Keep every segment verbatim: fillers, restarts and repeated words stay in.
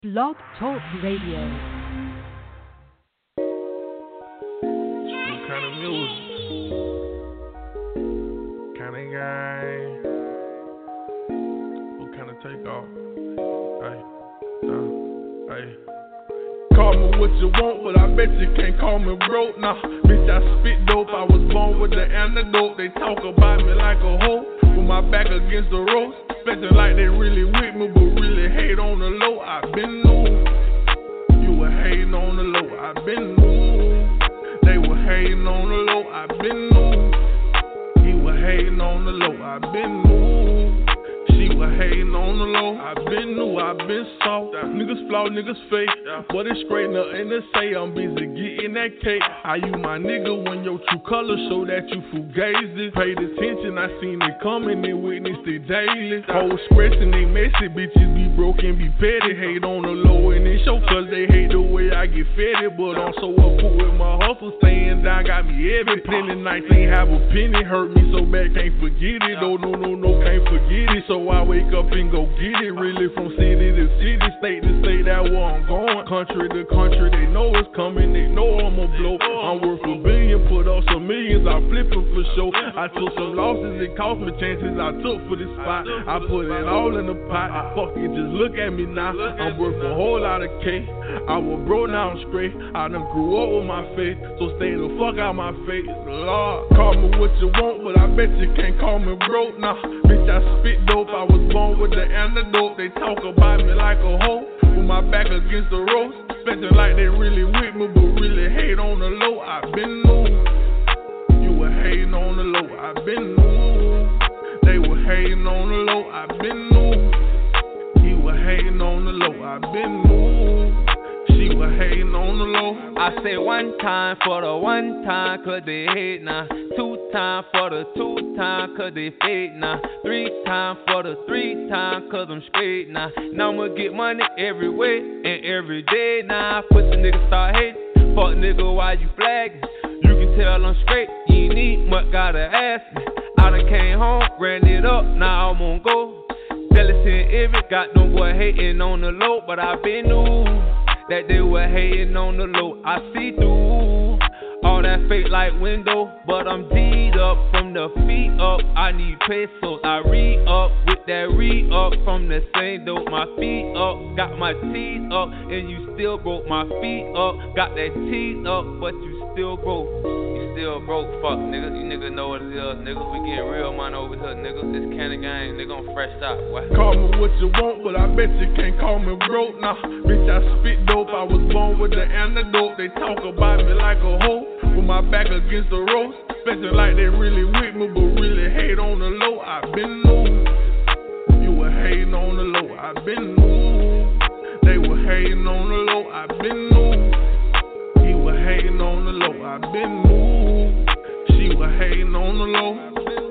Blog Talk Radio. What kind of music? Kind of guy? What kind of takeoff? Hey, uh, hey. Call me what you want, but I bet you can't call me broke. Nah, bitch, I spit dope. I was born with the antidote. They talk about me like a hoe with my back against the ropes. Expecting like they really with me, but really hate on the low. I been new. You were hating on the low. I been new. They were hating on the low. I been new. He was hating on the low. I been new. She was hating on the low. I been new. I been soft. Niggas flaw, niggas fake. But it's straight nothing to say. I'm busy getting that cake. I you my nigga when your true colors show that you fugazi. Paid attention, I seen it coming and witnessed it daily. Hoes stressing, they messy, bitches be broken, be petty. Hate on the low and they show cause they hate the way I get fed. But I'm so up with my hustle, staying down, got me heavy. Plenty nights ain't have a penny, hurt me so bad, can't forget it. Oh no, no, no, can't forget it. So I wake up and go get it. Really from city to city, state to state, that where I'm going. Country to country, they know it's coming, they know I'ma blow. I'm worth a billion, put up some millions, I flip it for sure. I took some losses, it cost me chances I took for this spot. I put it all in the pot, fuck it, just look at me now. I'm worth a whole lot of cake. I was broke, now I'm straight. I done grew up with my faith, so stay the fuck out my face. Lord, call me what you want, but I bet you can't call me broke. Nah, bitch, I spit dope, I was born with the antidote. They talk about me like a hoe with my back against the ropes. Expecting like they really with me, but really hate on the low. I been new. You were hating on the low. I been new. They were hating on the low. I been new. He was hating on the low. I been new. She was hating on the low. I say one time for the one time, cause they hate now. Two time for the two time, cause they fake now. Three time for the three time, cause I'm straight now. Now I'ma get money every way and every day now. Pussy nigga start hating. Fuck nigga, why you flagging? You can tell I'm straight, you ain't need much, gotta ask me. I done came home, ran it up, now I'm on go. Jealousy and envy, got them boy hating on the low, but I been new that they were hating on the low. I see through all that fake like window, but I'm D'd up from the feet up. I need pesos, I re-up with that re-up from the same dope. My feet up, got my teeth up, and you still broke. My feet up, got that teeth up, but you still broke. You still broke, fuck niggas. You niggas know what it is, niggas. We getting real money over here, niggas. This candy gang, nigga on fresh top. What? Call me what you want, but I bet you can't call me broke. Nah, bitch, I spit dope. I was born with the antidote. They talk about me like a hoe with my back against the ropes. Expecting like they really with me, but really hate on the low. I been new. You were hating on the low. I been new. They were hating on the low. I been new. He was hating on the low. I been new. She was hating on the low.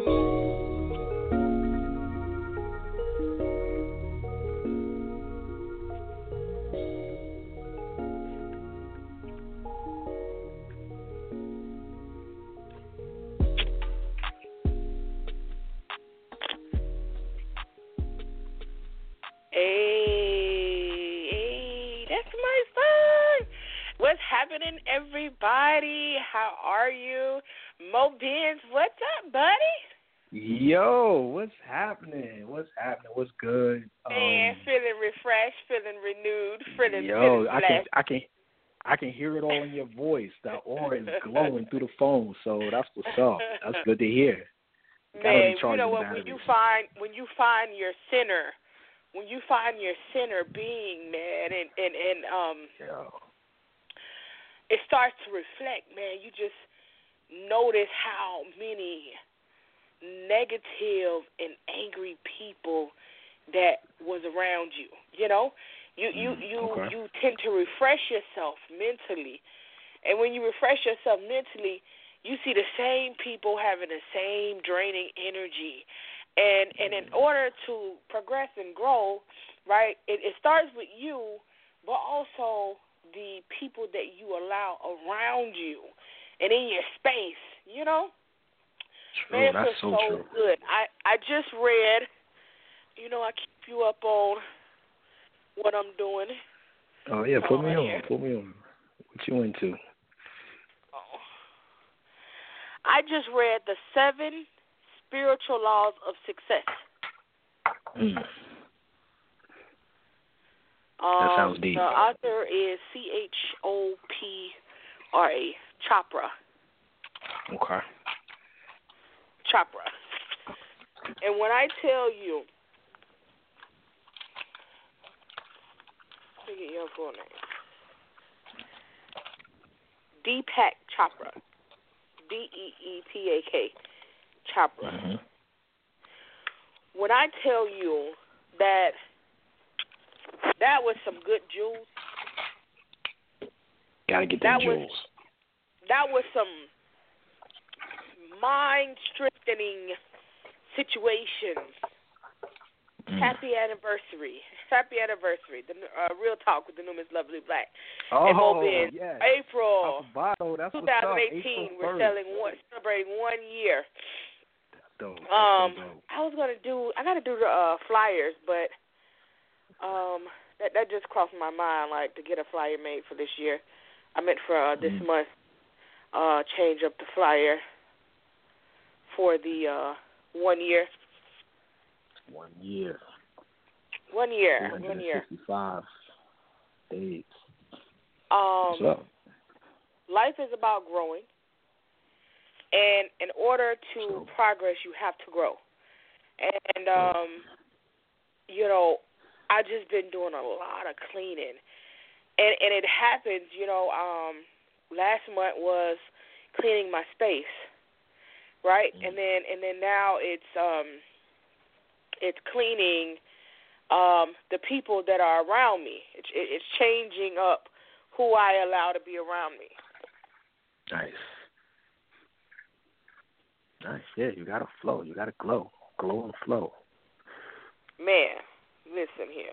Hey, hey, that's my son. What's happening, everybody? How are you? Mo Benz, what's up, buddy? Yo, what's happening? What's happening? What's good? Man, Um, feeling refreshed, feeling renewed, feeling, yo, feeling I blessed. can, I can, I can hear it all in your voice. The aura is glowing through the phone, so that's what's up. That's good to hear. Man, you know what? When you find when you find your center, when you find your center being, man, and and and um, Yo. it starts to reflect, man. You just notice how many negative and angry people that was around you. You know, you you Mm, you okay. you tend to refresh yourself mentally, and when you refresh yourself mentally, you see the same people having the same draining energy. And and in order to progress and grow, right, it, it starts with you, but also the people that you allow around you and in your space, you know? True, Man, it that's feels so so true. good. I, I just read, you know, I keep you up on what I'm doing. Oh yeah, put Oh, me on. yeah. Put me on. What you into? Oh. I just read The Seven Spiritual Laws of Success. Mm. Um, That sounds deep. The author is C H O P R A, Chopra. Okay. Chopra. And when I tell you, let me get your full name. Deepak Chopra. D E E P A K. Chopra. Mm-hmm. When I tell you that that was some good jewels, Gotta get that them was jewels. that was some mind strengthening situations. Mm. Happy anniversary. Happy anniversary. The uh, Real Talk with the new Miss Lovely Black. Oh, and Mobin. yes. April Alphabado, that's twenty what's up. eighteen. April We're first. selling one, celebrating one year. Dope. That's Um, so dope. I was gonna do. I gotta do the uh, flyers, but um, that that just crossed my mind, like to get a flyer made for this year. I meant for uh, this Mm. month. Uh, change up the flyer for the uh, one year. One year. One year. One year. three hundred sixty-five days. Um, What's up? Life is about growing, and in order to So- progress, you have to grow. And um, you know, I just been doing a lot of cleaning, and and it happens. You know, um, last month was cleaning my space, right? Mm. And then and then now it's um, it's cleaning um, the people that are around me. It's it's changing up who I allow to be around me. Nice. Nice. Yeah, you gotta flow. You gotta glow. Glow and flow. Man, listen here.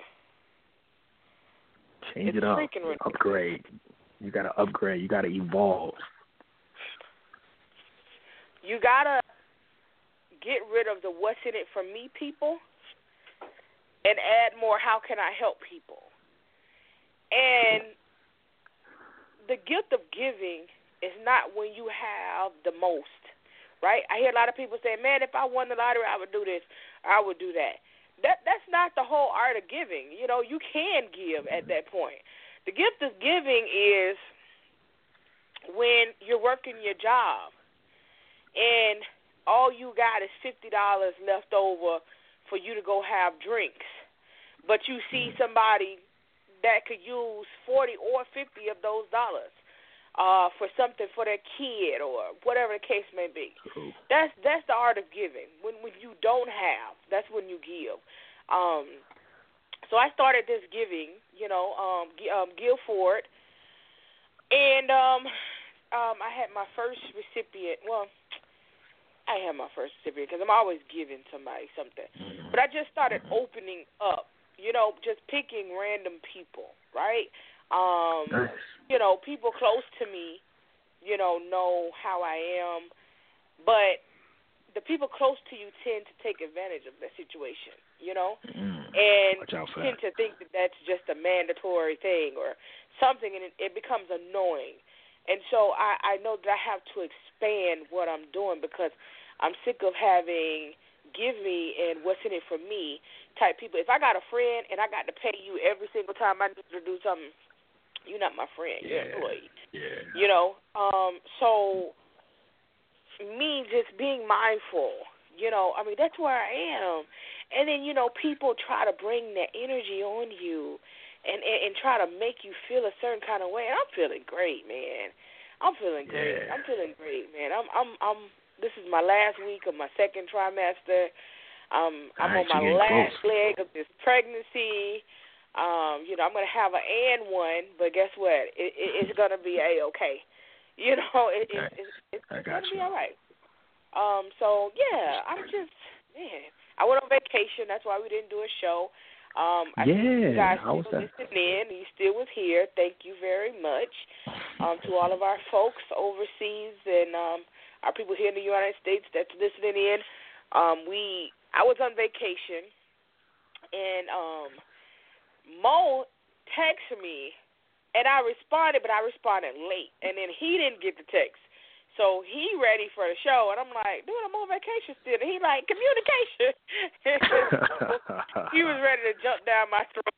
Change It's it up. freaking ridiculous. Upgrade. You gotta upgrade. You gotta evolve. You gotta get rid of the what's in it for me people and add more how can I help people. And the gift of giving is not when you have the most, right? I hear a lot of people say, man, if I won the lottery, I would do this, I would do that. That That's not the whole art of giving. You know, you can give at that point. The gift of giving is when you're working your job and all you got is fifty dollars left over for you to go have drinks, but you see somebody that could use forty or fifty of those dollars uh, for something for their kid or whatever the case may be. Cool. That's that's the art of giving. When when you don't have, that's when you give. Um, so I started this giving, you know, um, um, Give Forward, and um, um, I had my first recipient. Well, I had my first recipient because I'm always giving somebody something. Mm-hmm. But I just started opening up, you know, just picking random people, right? Um, Nice. You know, people close to me, you know, know how I am. But the people close to you tend to take advantage of the situation, you know? Mm. And Watch out for tend that. to think that that's just a mandatory thing or something, and it, it becomes annoying. And so I, I know that I have to expand what I'm doing because I'm sick of having give me and what's in it for me type people. If I got a friend and I got to pay you every single time I need to do something, you're not my friend. Yeah. You're an employee. Yeah. You know? Um, so me just being mindful, you know, I mean, that's where I am. And then, you know, people try to bring their energy on you and, and, and try to make you feel a certain kind of way. And I'm feeling great, man. I'm feeling great. Yeah. I'm feeling great, man. I'm, I'm, I'm, this is my last week of my second trimester. Um, I'm Nice, on my you're getting last close. leg of this pregnancy. Um, you know, I'm going to have an and one, but guess what? It, it, it's going to be A-okay. You know, it, it, Nice. it, it's I going got to you. be all right. Um, so, yeah, I'm just, man. I went on vacation. That's why we didn't do a show. Um, I Yeah, see you guys how was still that? listening in. You still was here. Thank you very much um, to all of our folks overseas and um, our people here in the United States that's listening in. Um, we, I was on vacation, and um, Mo texted me And I responded, but I responded late. And then he didn't get the text. So he ready for the show. And I'm like, dude, I'm on vacation still. And he like, communication. He was ready to jump down my throat.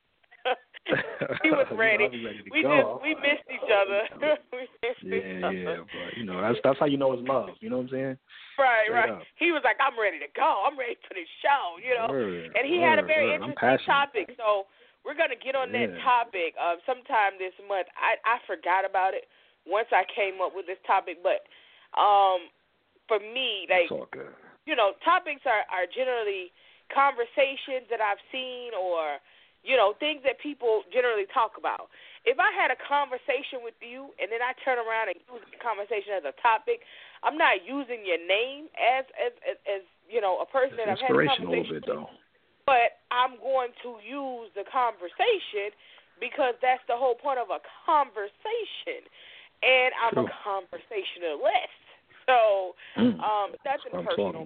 He was ready. You know, ready we go. just we missed each other. we missed yeah, each other. yeah, but you know that's that's how you know it's love. You know what I'm saying? Right, Straight right. up. He was like, I'm ready to go. I'm ready for the show. You know, word, and he word, had a very word. interesting topic. So we're gonna get on that yeah. topic uh, sometime this month. I I forgot about it once I came up with this topic, but um, for me, like you know, topics are are generally conversations that I've seen or you know, things that people generally talk about. If I had a conversation with you and then I turn around and use the conversation as a topic, I'm not using your name as as as, as you know, a person it's that I've had a conversation a little bit, though. But I'm going to use the conversation because that's the whole point of a conversation. And I'm True. a conversationalist. So mm. um, that's That's personal.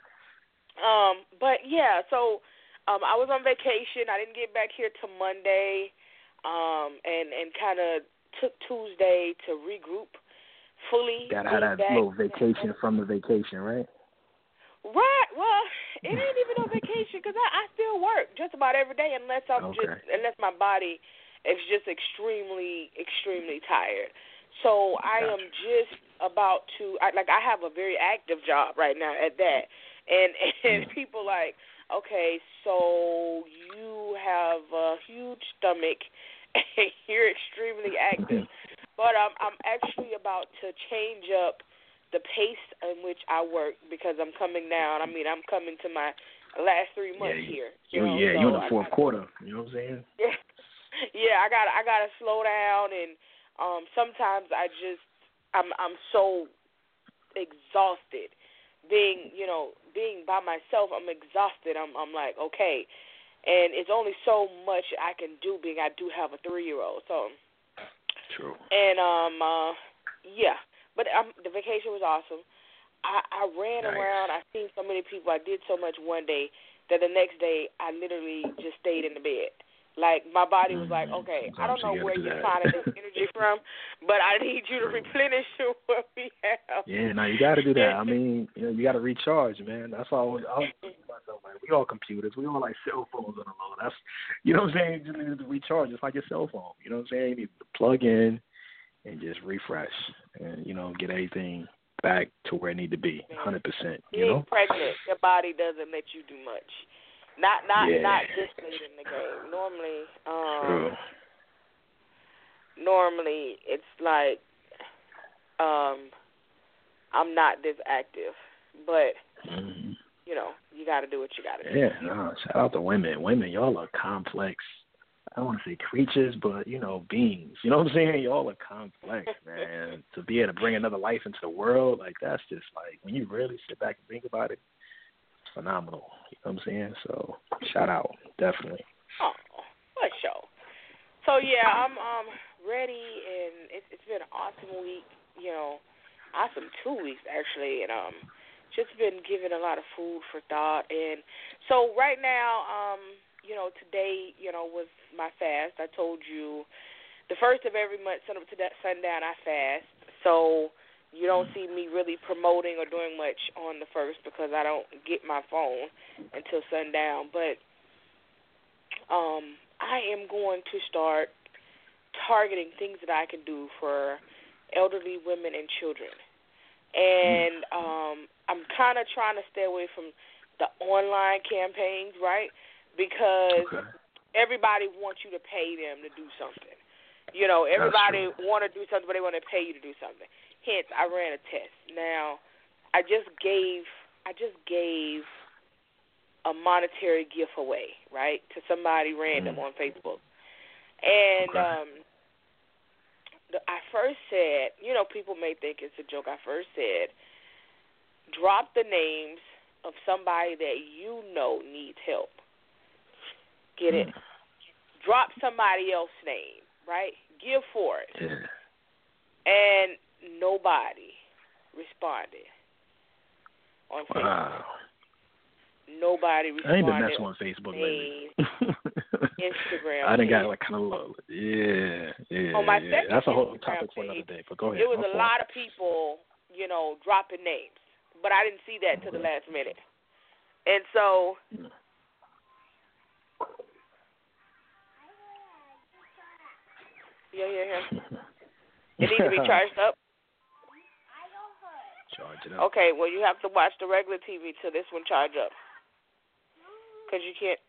Um, but yeah, so Um, I was on vacation. I didn't get back here till Monday, um, and and kind of took Tuesday to regroup fully. Got out that back. little vacation from the vacation, right? Right. Well, it ain't even no vacation because I, I still work just about every day unless I'm okay. just unless my body is just extremely extremely tired. So I gotcha. am just about to I, like I have a very active job right now at that, and and mm. people like. Okay, so you have a huge stomach and you're extremely active. But um, I'm actually about to change up the pace in which I work because I'm coming down. I mean, I'm coming to my last three months yeah, here. You, you know? yeah, so you're in the fourth gotta, quarter. You know what I'm saying? Yeah, yeah. I got I got to slow down, and um, sometimes I just I'm I'm so exhausted. Being, you know, being by myself, I'm exhausted. I'm, I'm like, okay, and it's only so much I can do. Being I do have a three-year-old, so true. And um, uh, yeah, but um, the vacation was awesome. I, I ran nice. around. I seen so many people. I did so much one day that the next day I literally just stayed in the bed. Like, my body was like, okay, Sometimes I don't know you where do you're that. finding this energy from, but I need you to replenish what we have. Yeah, no, you got to do that. I mean, you know, you got to recharge, man. That's all. I was thinking myself, like, we all computers. We all like cell phones on the low. That's, you know what I'm saying? You just need to recharge. It's like your cell phone. You know what I'm saying? You need to plug in and just refresh and, you know, get everything back to where it need to be, one hundred percent. You Being know? pregnant, your body doesn't let you do much. Not not yeah. not this late in the game. Normally, um, True. normally it's like um, I'm not this active, but mm-hmm. you know, you got to do what you got to do. Yeah, no, shout out to women. Women, y'all are complex. I don't want to say creatures, but, you know, beings. You know what I'm saying? Y'all are complex, man. To be able to bring another life into the world, like, that's just, like, when you really sit back and think about it, it's phenomenal. You know what I'm saying? So, shout out, definitely. Oh, what a show. So, yeah, I'm um ready, and it's, it's been an awesome week, you know, awesome two weeks, actually, and um, just been given a lot of food for thought. And so right now, um, you know, today, you know, was my fast. I told you the first of every month, sun up to that sundown, I fast. So you don't see me really promoting or doing much on the first because I don't get my phone until sundown. But um, I am going to start targeting things that I can do for elderly women and children. And um, I'm kind of trying to stay away from the online campaigns, right? Because okay. everybody wants you to pay them to do something. You know, everybody want to do something, but they want to pay you to do something. Hence, I ran a test. Now, I just gave, I just gave a monetary gift away, right, to somebody random mm. on Facebook. And okay. um, the, I first said, you know, people may think it's a joke. I first said, drop the names of somebody that you know needs help. Get it? Mm. Drop somebody else's name, right? Give for it. Yeah. And nobody responded on Facebook. Wow. Nobody responded. I ain't been messing on Facebook lately. Instagram. I done got like kind of low. Yeah, yeah. on my yeah. second That's a whole Instagram topic for another page, day. But go ahead. it was My a fault. lot of people, you know, dropping names, but I didn't see that till the last minute. And so, yeah, yeah, yeah. It needs to be charged up. Charge it up. Okay, well, you have to watch the regular T V till this one charge up, because you can't.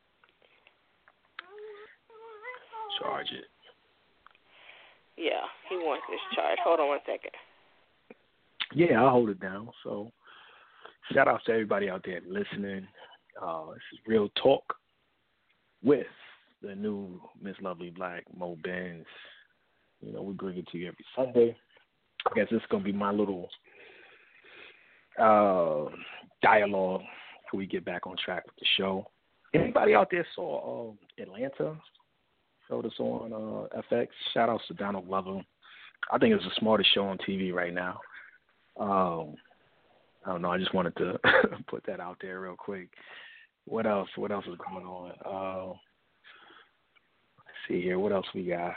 Charge it. Yeah, he wants this charge. Hold on one second. Yeah, I'll hold it down. So, shout out to everybody out there listening. Uh, this is Real Talk with the new Miss Lovely Black, Mo Benz. You know, we bring it to you every Sunday. I guess this is going to be my little uh, dialogue before we get back on track with the show. Anybody out there saw uh, Atlanta? Showed us on uh, F X. Shout outs to Donald Glover. I think it's the smartest show on T V right now. Um, I don't know. I just wanted to put that out there real quick. What else? What else is going on? Uh, let's see here. What else we got?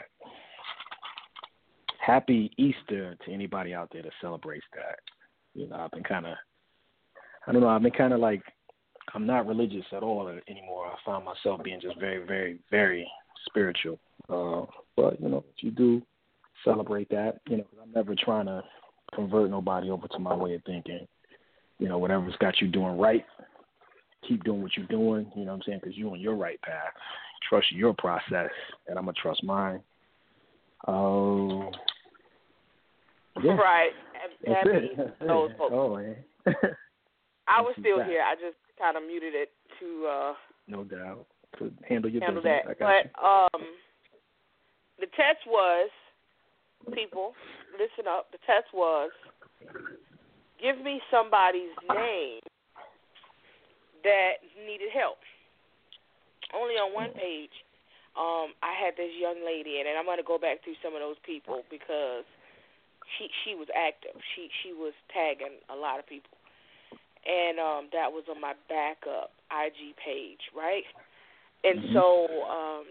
Happy Easter to anybody out there that celebrates that. You know, I've been kind of, I don't know. I've been kind of like, I'm not religious at all anymore. I find myself being just very, very, very spiritual. Uh, but, you know, if you do celebrate that, you know, 'cause I'm never trying to convert nobody over to my way of thinking. You know, whatever's got you doing right, keep doing what you're doing, you know what I'm saying, because you're on your right path. Trust your process, and I'm going to trust mine. Oh, uh, yeah. Right. That's Happy it. those folks. Oh, man. I was still here. I just kind of muted it to uh, no doubt. To handle your handle business. that. I got But um, the test was, people, listen up. The test was, give me somebody's name that needed help. Only on one page, um, I had this young lady, and I'm going to go back through some of those people because she she was active. She she was tagging a lot of people, and um, that was on my backup I G page, right? And mm-hmm. so um,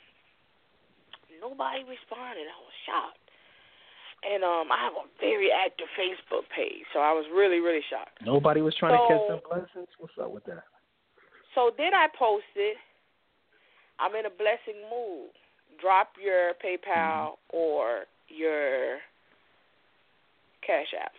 nobody responded. I was shocked. And um, I have a very active Facebook page, so I was really, really shocked. Nobody was trying so, to catch some blessings? What's up with that? So then I posted, I'm in a blessing mood. Drop your PayPal mm-hmm. or your Cash App.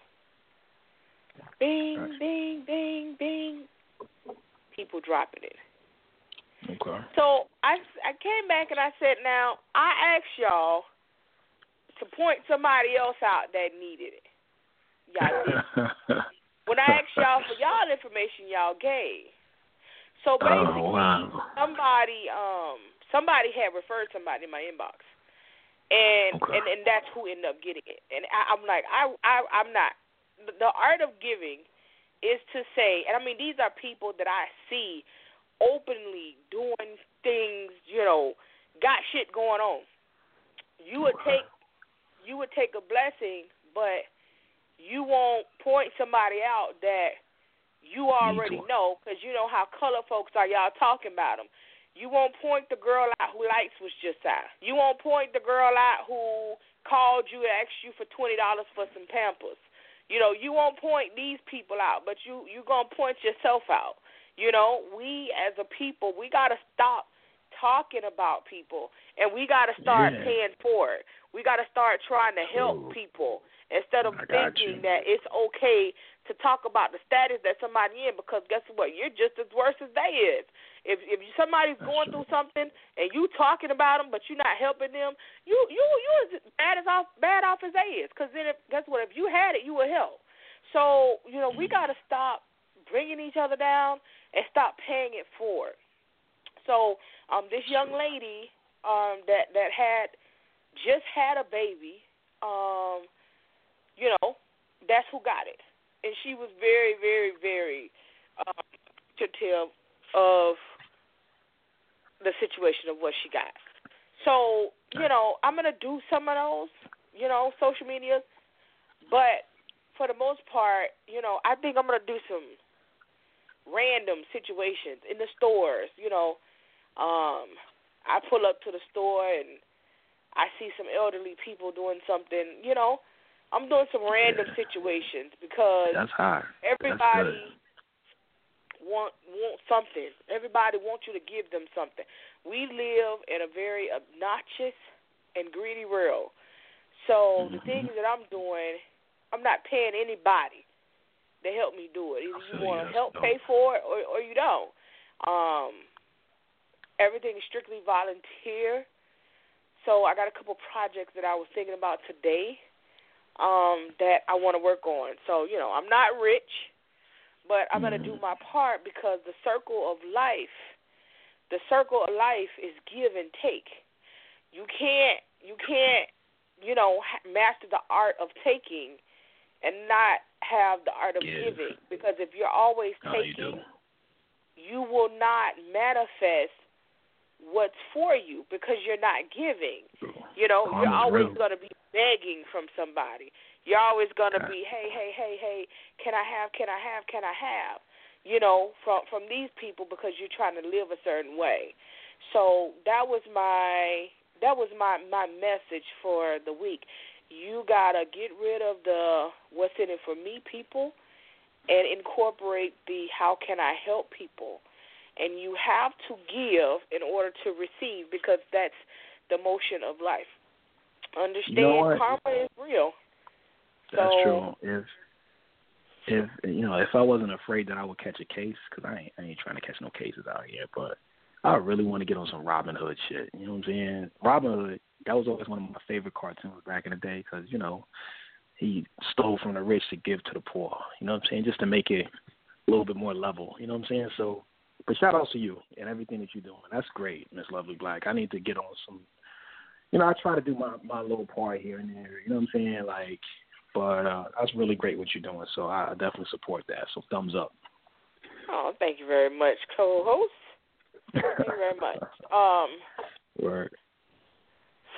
Bing, gotcha. bing, bing, bing. People dropping it. Okay. So I, I came back and I said, now, I asked y'all to point somebody else out that needed it. Y'all didn't. When I asked y'all for y'all information, y'all gave. So basically, oh, wow. somebody um somebody had referred somebody in my inbox, and okay. and, and that's who ended up getting it. And I, I'm like, I, I I'm not. The art of giving is to say, and I mean, these are people that I see openly doing things, you know, got shit going on. You would take you would take a blessing, but you won't point somebody out that you already know, because you know how color folks are. Y'all talking about them. You won't point the girl out who lights was just out. You won't point the girl out who called you and asked you for twenty dollars for some Pampers. You know, you won't point these people out, but you you gonna point yourself out. You know, we as a people, we gotta stop talking about people, and we gotta start yeah. paying for it. We gotta start trying to help Ooh. people instead of thinking you. that it's okay to talk about the status that somebody in, because guess what? You're just as worse as they is. If if somebody's That's going true. through something and you talking about them, but you're not helping them, you you you as bad as off bad off as they is. Because then, if, guess what? If you had it, you would help. So you know we got to stop bringing each other down and stop paying it forward. So um, this young lady um, that that had just had a baby, um, you know, that's who got it. And she was very, very, very um, appreciative of the situation of what she got. So, you know, I'm going to do some of those, you know, social media. But for the most part, you know, I think I'm going to do some random situations in the stores. You know, um, I pull up to the store and I see some elderly people doing something, you know, I'm doing some random yeah. situations because That's hard. everybody want want something. Everybody wants you to give them something. We live in a very obnoxious and greedy world. So mm-hmm. the things that I'm doing, I'm not paying anybody to help me do it. Either you want to help pay for it or, or you don't. Um, everything is strictly volunteer. So I got a couple projects that I was thinking about today um, that I want to work on. So, you know, I'm not rich, but I'm going to do my part because the circle of life, the circle of life is give and take. You can't, you can't, you know, master the art of taking and not have the art of Give. giving. Because if you're always oh, taking, you, you will not manifest what's for you because you're not giving. You know, Karma's you're always real. going to be begging from somebody. You're always going to God. be, hey, hey, hey, hey, can I have, can I have, can I have? You know, from from these people because you're trying to live a certain way. So that was my that was my, my message for the week. You got to get rid of the what's in it for me people and incorporate the how can I help people. And you have to give in order to receive because that's the motion of life. Understand, you know karma is real. That's so, true. If if you know, if I wasn't afraid that I would catch a case, because I ain't, I ain't trying to catch no cases out here, but I really want to get on some Robin Hood shit. You know what I'm saying? Robin Hood, that was always one of my favorite cartoons back in the day because you know he stole from the rich to give to the poor. You know what I'm saying? Just to make it a little bit more level. You know what I'm saying? So. But shout out to you and everything that you're doing. That's great, Miss Lovely Black. I need to get on some, you know, I try to do my, my little part here and there. You know what I'm saying? Like, but uh, that's really great what you're doing. So I definitely support that. So thumbs up. Oh, thank you very much, co-host. Thank you very much. Um, Word. So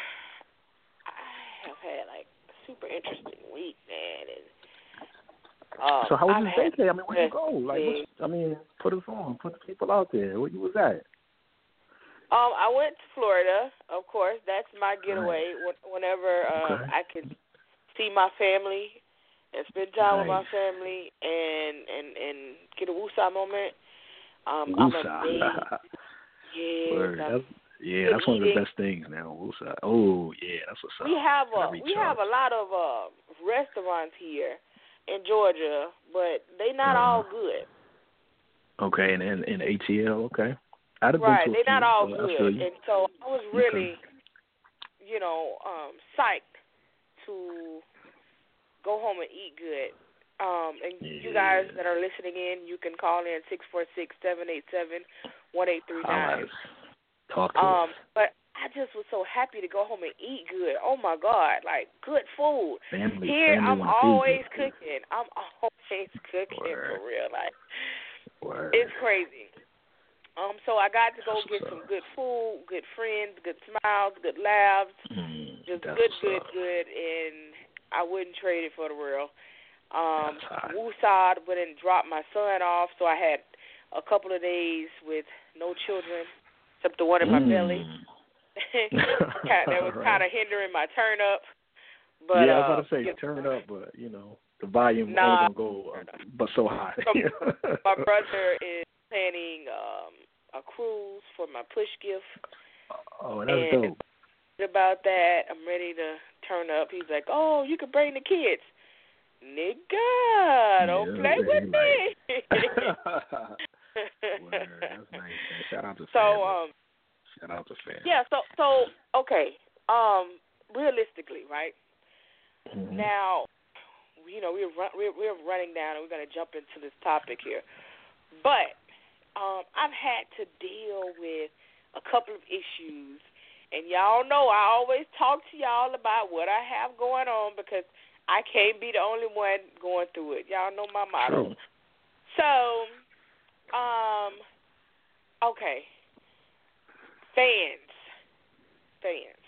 I have had like a super interesting week, man, and. Um, so how was I've your vacay? I mean, where'd you had, go? Like, what's, I mean, put us on, put the people out there. Where you was at? Um, I went to Florida, of course. That's my getaway. Right. Whenever um, okay. I could see my family and spend time nice. with my family and and and get a woosah moment. Um, woosah. I'm amazed. Yes, Word. I'm That's, yeah, that's one of the eating. best things now. Woosah. Oh yeah, that's what's up. We have a we recharge. have a lot of uh, restaurants here in Georgia, but they not uh, all good. Okay, and in, in A T L, okay. I'd have right, been to a they're not few, all so good, and so I was really, okay. you know, um, psyched to go home and eat good. Um, and yeah. you guys that are listening in, you can call in six four six, seven eight seven, one eight three nine. Talk to um, us. But I just was so happy to go home and eat good. Oh my God, like good food. Family, Here family I'm always cooking. I'm always cooking Word. for real. Like Word. it's crazy. Um, so I got to go that's get some good food, good friends, good smiles, good laughs, mm, just good, good, up. good, and I wouldn't trade it for the world. Um, woosah, went and dropped my son off, so I had a couple of days with no children except the one in my mm. belly. That was right. kind of hindering my turn up. But, yeah, I was uh, about to say you know, turn up, but you know the volume nah, only gonna go, uh, but so high. so my brother is planning um, a cruise for my push gift. Oh, that's and dope. About that, I'm ready to turn up. He's like, "Oh, you can bring the kids." Nigga, don't yeah, play with me. Word, that's nice, man. Shout out to so, family. um, Shout out to family. Yeah, so so okay. Um, realistically, right mm-hmm. now, you know we're run, we're we're running down, and we're gonna jump into this topic here. But um, I've had to deal with a couple of issues, and y'all know I always talk to y'all about what I have going on because I can't be the only one going through it. Y'all know my motto. True. So, um, okay. Fans. Fans.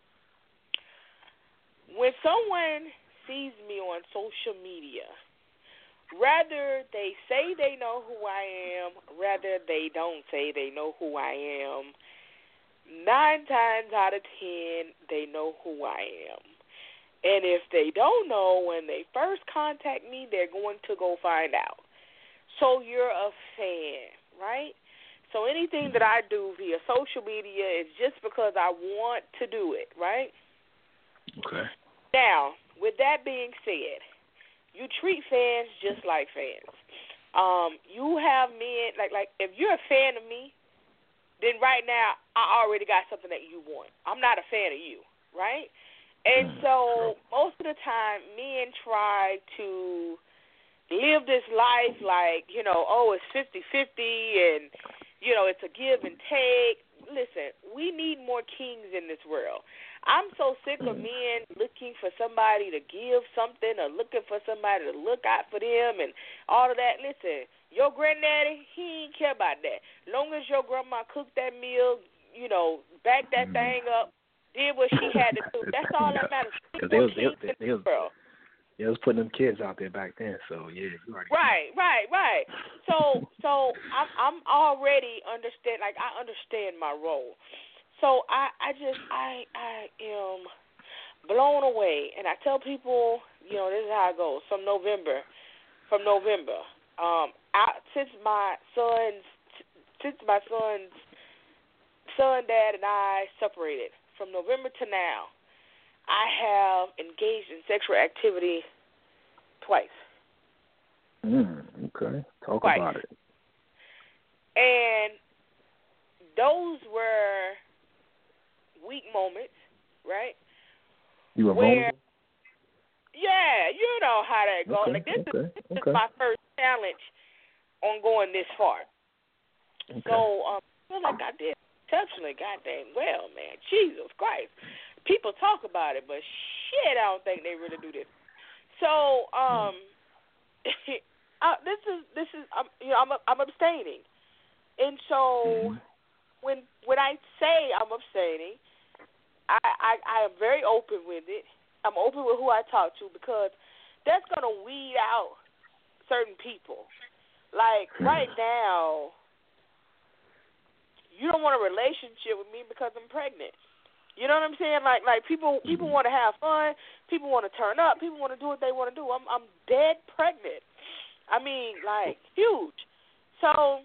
When someone sees me on social media, rather they say they know who I am, rather they don't say they know who I am, nine times out of ten, they know who I am. And if they don't know, when they first contact me, they're going to go find out. So you're a fan, right? So anything that I do via social media is just because I want to do it, right? Okay. Now, with that being said, you treat fans just like fans. Um, you have men, like, like if you're a fan of me, then right now I already got something that you want. I'm not a fan of you, right? And so most of the time, men try to live this life like, you know, oh, it's fifty-fifty and, you know, it's a give and take. Listen, we need more kings in this world. I'm so sick of men looking for somebody to give something or looking for somebody to look out for them and all of that. Listen, your granddaddy, he ain't care about that. Long as your grandma cooked that meal, you know, backed that thing up, did what she had to do. That's all that matters. Because they was, they, they, they, was, they was putting them kids out there back then, so yeah, you already Right, know. right, right. So so I'm I'm already understand like I understand my role. So I, I just I I am blown away, and I tell people, you know, this is how it goes. From November, from November, um, I, since my son's since my son's son, dad, and I separated. From November to now, I have engaged in sexual activity twice. Mm, okay. Talk twice. about it. And those were weak moments, right? You were Where, vulnerable? yeah, you know how that goes. Okay, like this, okay, is, this okay. is my first challenge on going this far. Okay. So um, I feel like I did exceptionally goddamn well, man. Jesus Christ. People talk about it, but shit, I don't think they really do this. So, um, uh, this is this is um, you know I'm I'm abstaining, and so Mm-hmm. when when I say I'm abstaining, I, I I am very open with it. I'm open with who I talk to because that's gonna weed out certain people. Like right now, you don't want a relationship with me because I'm pregnant. You know what I'm saying? Like, like people, people want to have fun. People want to turn up. People want to do what they want to do. I'm, I'm dead pregnant. I mean, like, huge. So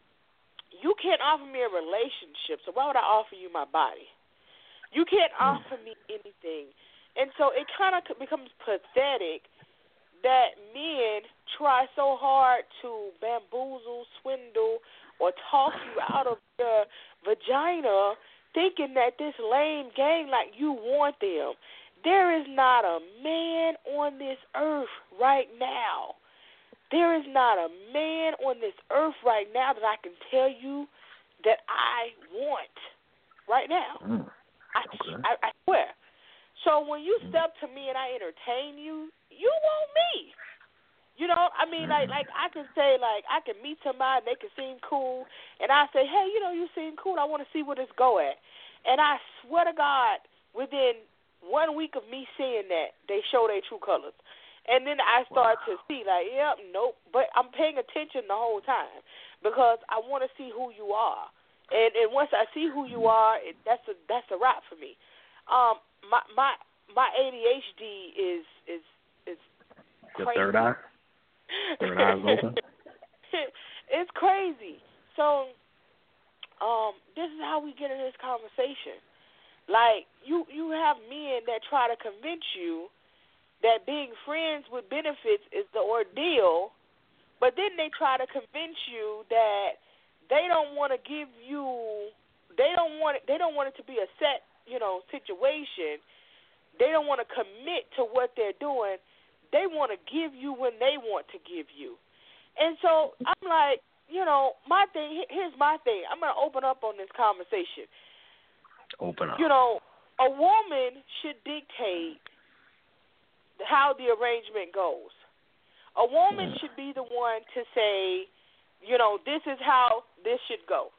you can't offer me a relationship. So why would I offer you my body? You can't offer me anything. And so it kind of becomes pathetic that men try so hard to bamboozle, swindle, or talk you out of the vagina thinking that this lame game like you want them. There is not a man on this earth right now. There is not a man on this earth right now that I can tell you that I want right now. Mm. Okay. I, I, I swear. So when you step to me and I entertain you, you want me. You know, I mean, like, like I can say, like, I can meet somebody, they can seem cool, and I say, hey, you know, you seem cool. I want to see where this go at. And I swear to God, within one week of me seeing that, they show their true colors. And then I start wow. to see, like, yep, nope. But I'm paying attention the whole time because I want to see who you are. And and once I see who you are, it, that's a that's a wrap for me. Um, my my my A D H D is is is Your crazy. third eye. Third eye's open. It's crazy. So, um, this is how we get in this conversation. Like you, you have men that try to convince you that being friends with benefits is the ordeal, but then they try to convince you that they don't want to give you, they don't want it, they don't want it to be a set, you know, situation. They don't want to commit to what they're doing. They want to give you when they want to give you. And so I'm like, you know, my thing, here's my thing. I'm going to open up on this conversation. Open up. You know, a woman should dictate how the arrangement goes. A woman should be the one to say, you know, this is how this should go.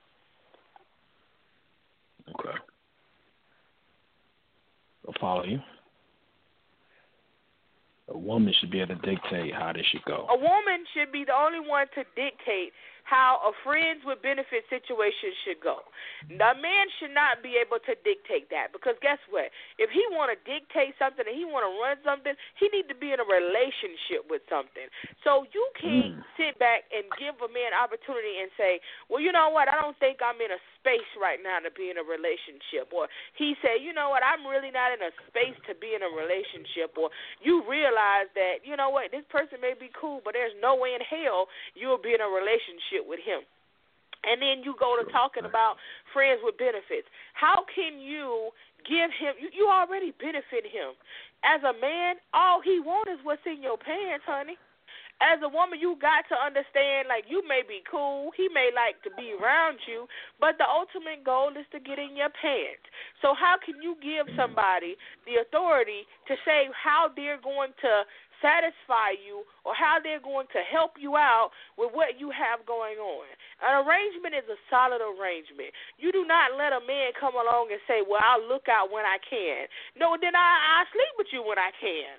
Okay. I'll follow you. A woman should be able to dictate how this should go. A woman should be the only one to dictate how a friends with benefit situation should go. A man should not be able to dictate that, because guess what? If he want to dictate something and he want to run something, he need to be in a relationship with something. So you can't mm. sit back and give a man opportunity and say, well, you know what, I don't think I'm in a space right now to be in a relationship. Or he said, you know what, I'm really not in a space to be in a relationship. Or you realize that, you know what, this person may be cool, but there's no way in hell you'll be in a relationship with him. And then you go to talking about friends with benefits. How can you give him, you, you already benefit him. As a man, all he wants is what's in your pants, honey. As a woman, you got to understand, like, you may be cool, he may like to be around you, but the ultimate goal is to get in your pants. So how can you give somebody the authority to say how they're going to satisfy you or how they're going to help you out with what you have going on? An arrangement is a solid arrangement. You do not let a man come along and say, well, I'll look out when I can. No, then I, I'll sleep with you when I can.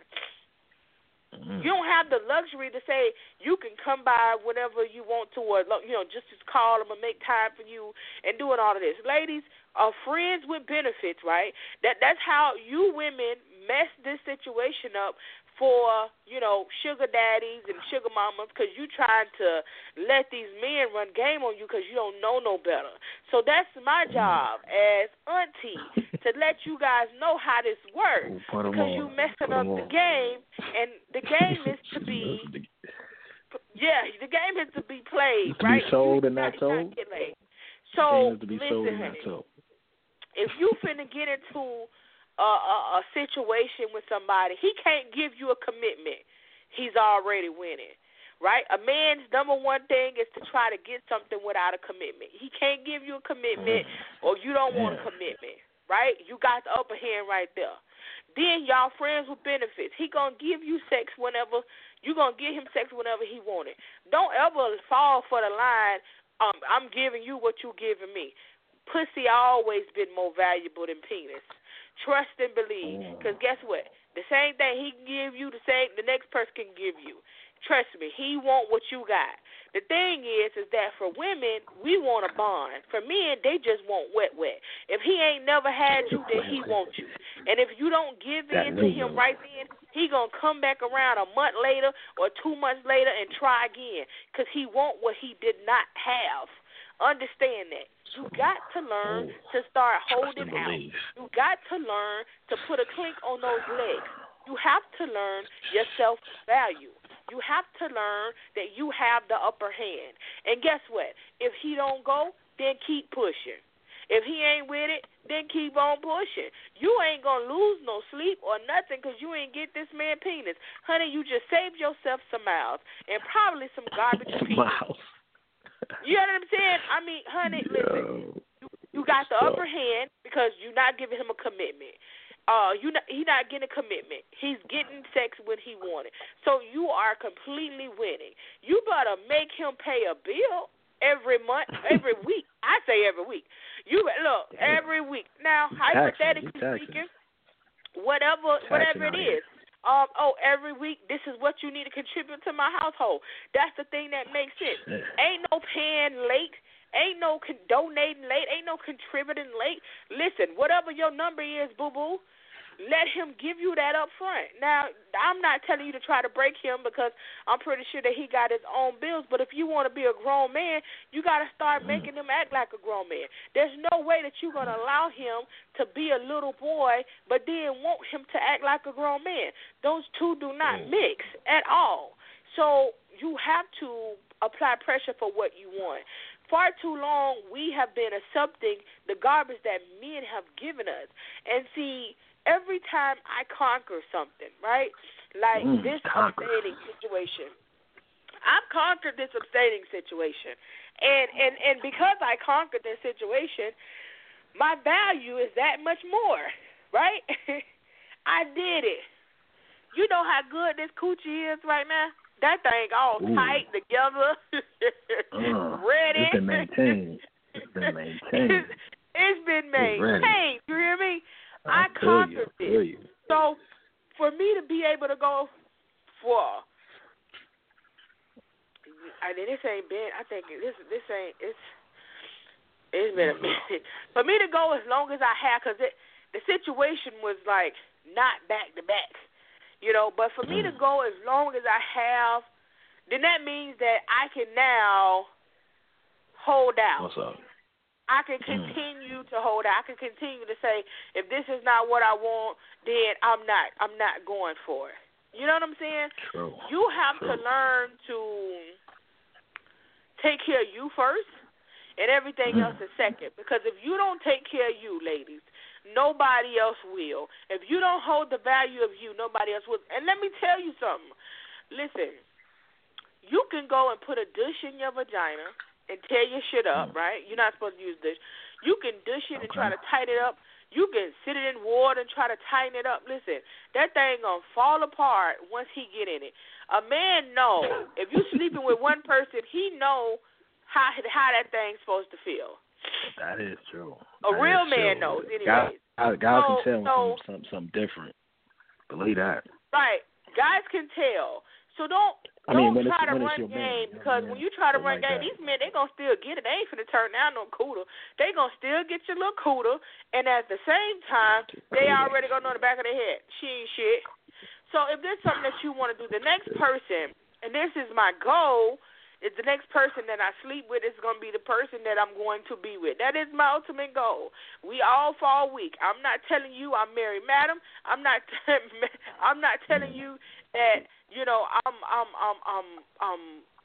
You don't have the luxury to say you can come by whenever you want to, or, you know, just just call them and make time for you and doing all of this. Ladies are friends with benefits, right? That that's how you women mess this situation up for, you know, sugar daddies and sugar mamas, because you trying to let these men run game on you because you don't know no better. So that's my job as auntie, to let you guys know how this works, because you messing up the game, and the game is to be, yeah, the game is to be played, to right? Be sold and not sold. So to be listen, sold and not sold. If you finna get into A, a, a situation with somebody, he can't give you a commitment. He's already winning, right? A man's number one thing is to try to get something without a commitment. He can't give you a commitment, or you don't want a commitment, right? You got the upper hand right there. Then y'all friends with benefits. He gonna give you sex whenever you gonna give him sex whenever he want it. Don't ever fall for the line. Um, I'm giving you what you giving me. Pussy always been more valuable than penis. Trust and believe, because guess what? The same thing he can give you, the same the next person can give you. Trust me, he want what you got. The thing is, is that for women, we want a bond. For men, they just want wet, wet. If he ain't never had you, then he wants you. And if you don't give in to him right then, he gonna come back around a month later or two months later and try again, because he want what he did not have. Understand that. You got to learn oh, to start holding out. You got to learn to put a clink on those legs. You have to learn your self-value. You have to learn that you have the upper hand. And guess what? If he don't go, then keep pushing. If he ain't with it, then keep on pushing. You ain't going to lose no sleep or nothing because you ain't get this man penis. Honey, you just saved yourself some miles and probably some garbage penis. Miles. You know what I'm saying? I mean, honey, listen. You, you got the upper hand because you're not giving him a commitment. Uh, you not, he not getting a commitment. He's getting sex when he wanted. So you are completely winning. You better make him pay a bill every month, every week. I say every week. You look every week. Now, hypothetically speaking, whatever, whatever it is. Um, oh, every week, this is what you need to contribute to my household. That's the thing that makes sense. Ain't no paying late. Ain't no con- donating late. Ain't no contributing late. Listen, whatever your number is, boo-boo, let him give you that up front. Now, I'm not telling you to try to break him because I'm pretty sure that he got his own bills, but if you want to be a grown man, you got to start making him act like a grown man. There's no way that you're going to allow him to be a little boy but then want him to act like a grown man. Those two do not mix at all. So you have to apply pressure for what you want. Far too long, we have been accepting the garbage that men have given us. And see, every time I conquer something, right, like mm, this conquer. abstaining situation, I've conquered this abstaining situation. And, and, and because I conquered this situation, my value is that much more, right? I did it. You know how good this coochie is right now? That thing all Ooh. tight together, uh, ready. It's been maintained. It's been maintained. it's, it's been maintained. You hear me? I, I conquered you, this. So for me to be able to go, for. I mean, this ain't been. I think this this ain't. It's it's been a minute for me to go as long as I have, because the situation was like not back to back, you know. But for me to go as long as I have, then that means that I can now hold out. What's up? I can continue to hold out. I can continue to say, if this is not what I want, then I'm not. I'm not going for it. You know what I'm saying? True. You have True. to learn to take care of you first, and everything mm. else is second. Because if you don't take care of you, ladies, nobody else will. If you don't hold the value of you, nobody else will. And let me tell you something. Listen, you can go and put a dish in your vagina and tear your shit up, right? You're not supposed to use dish. You can dish it okay. and try to tighten it up. You can sit it in water and try to tighten it up. Listen, that thing gonna fall apart once he get in it. A man know if you sleeping with one person, he know how how that thing's supposed to feel. That is true. A that real true. man knows. Anyway, God, God so, can tell so, something, something different. Believe that. Right, guys can tell. So don't I mean, don't when try it's, to when run it's your game man, because yeah, when you try to run like game, that. these men they gonna still get it. They ain't finna turn down no cooter. They gonna still get your little cooter, and at the same time, they already gonna know in the back of their head she ain't shit. So if there's something that you want to do, the next person, and this is my goal, is the next person that I sleep with is gonna be the person that I'm going to be with. That is my ultimate goal. We all fall weak. I'm not telling you I'm Mary Madam. I'm not. I'm not telling you that. You know, I'm, I'm, I'm, I'm, um,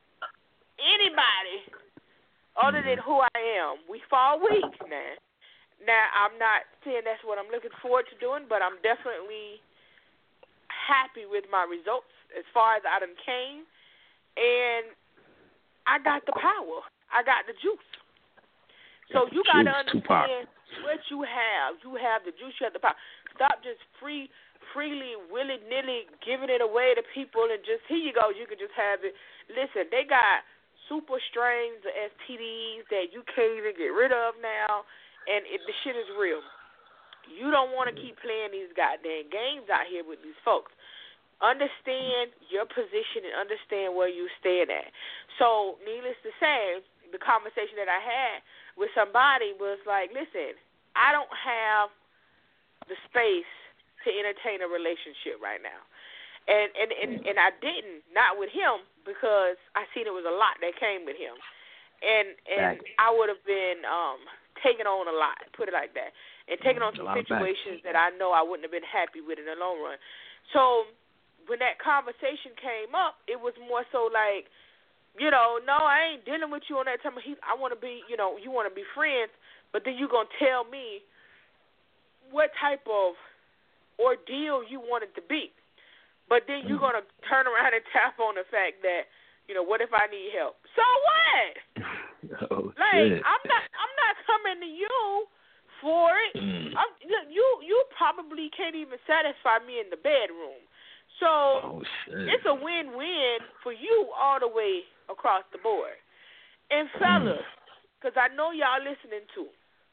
anybody other than who I am. We fall weak now. Now, I'm not saying that's what I'm looking forward to doing, but I'm definitely happy with my results as far as I done came. And I got the power. I got the juice. So you got to understand what you have. You have the juice. You have the power. Stop just free. freely, willy-nilly giving it away to people and just, here you go, you can just have it. Listen, they got super strains of S T Ds that you can't even get rid of now, and it, the shit is real. You don't want to keep playing these goddamn games out here with these folks. Understand your position and understand where you stand at. So, needless to say, the conversation that I had with somebody was like, listen, I don't have the space to entertain a relationship right now. And, and, and, and I didn't, not with him, because I seen it was a lot that came with him. And and exactly. I would have been um, taking on a lot, put it like that, and taking on some situations that I know I wouldn't have been happy with in the long run. So when that conversation came up, it was more so like, you know, no, I ain't dealing with you on that time. He, I want to be, you know, you want to be friends, but then you're going to tell me what type of ordeal you want it to be. But then you're going to turn around and tap on the fact that, you know, what if I need help? So what? Oh, like, shit. I'm not I'm not coming to you for it. Mm. I'm, you you probably can't even satisfy me in the bedroom. So oh, shit. It's a win-win for you all the way across the board. And fellas, because mm. I know y'all listening too.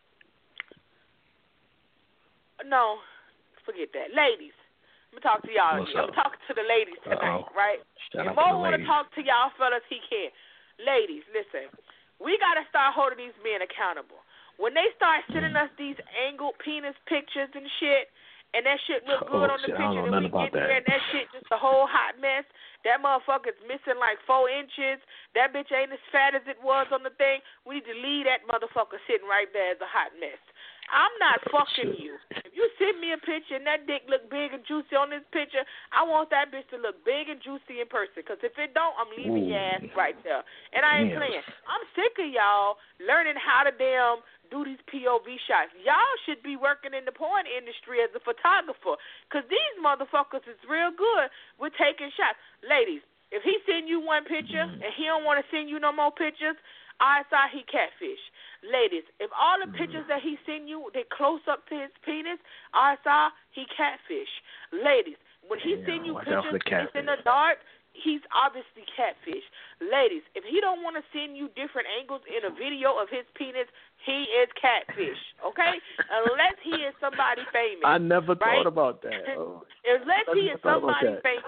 No, forget that. Ladies, I'm going to talk to y'all. What's I'm up? talking to the ladies tonight, Uh-oh. right? Shout if out Mo want to talk to y'all fellas, he can. Ladies, listen. We got to start holding these men accountable. When they start sending us these angled penis pictures and shit, and that shit look good oh, on the shit. picture, and we get that. there and that shit just a whole hot mess, that motherfucker's missing like four inches, that bitch ain't as fat as it was on the thing, we need to leave that motherfucker sitting right there as a hot mess. I'm not oh, fucking shit. you. If you send me a picture and that dick look big and juicy on this picture, I want that bitch to look big and juicy in person. Because if it don't, I'm leaving Ooh. your ass right there. And I ain't Damn. playing. I'm sick of y'all learning how to damn do these P O V shots. Y'all should be working in the porn industry as a photographer. Because these motherfuckers is real good with taking shots. Ladies, if he send you one picture mm. and he don't want to send you no more pictures, I saw he catfish. Ladies, if all the pictures that he send you, they close up to his penis, I saw he catfish. Ladies, when he Damn, send you watch pictures and it's in the dark, he's obviously catfish. Ladies, if he don't want to send you different angles in a video of his penis, he is catfish, okay? Unless he is somebody famous. I never right? thought about that. Oh. Unless he is somebody that. famous,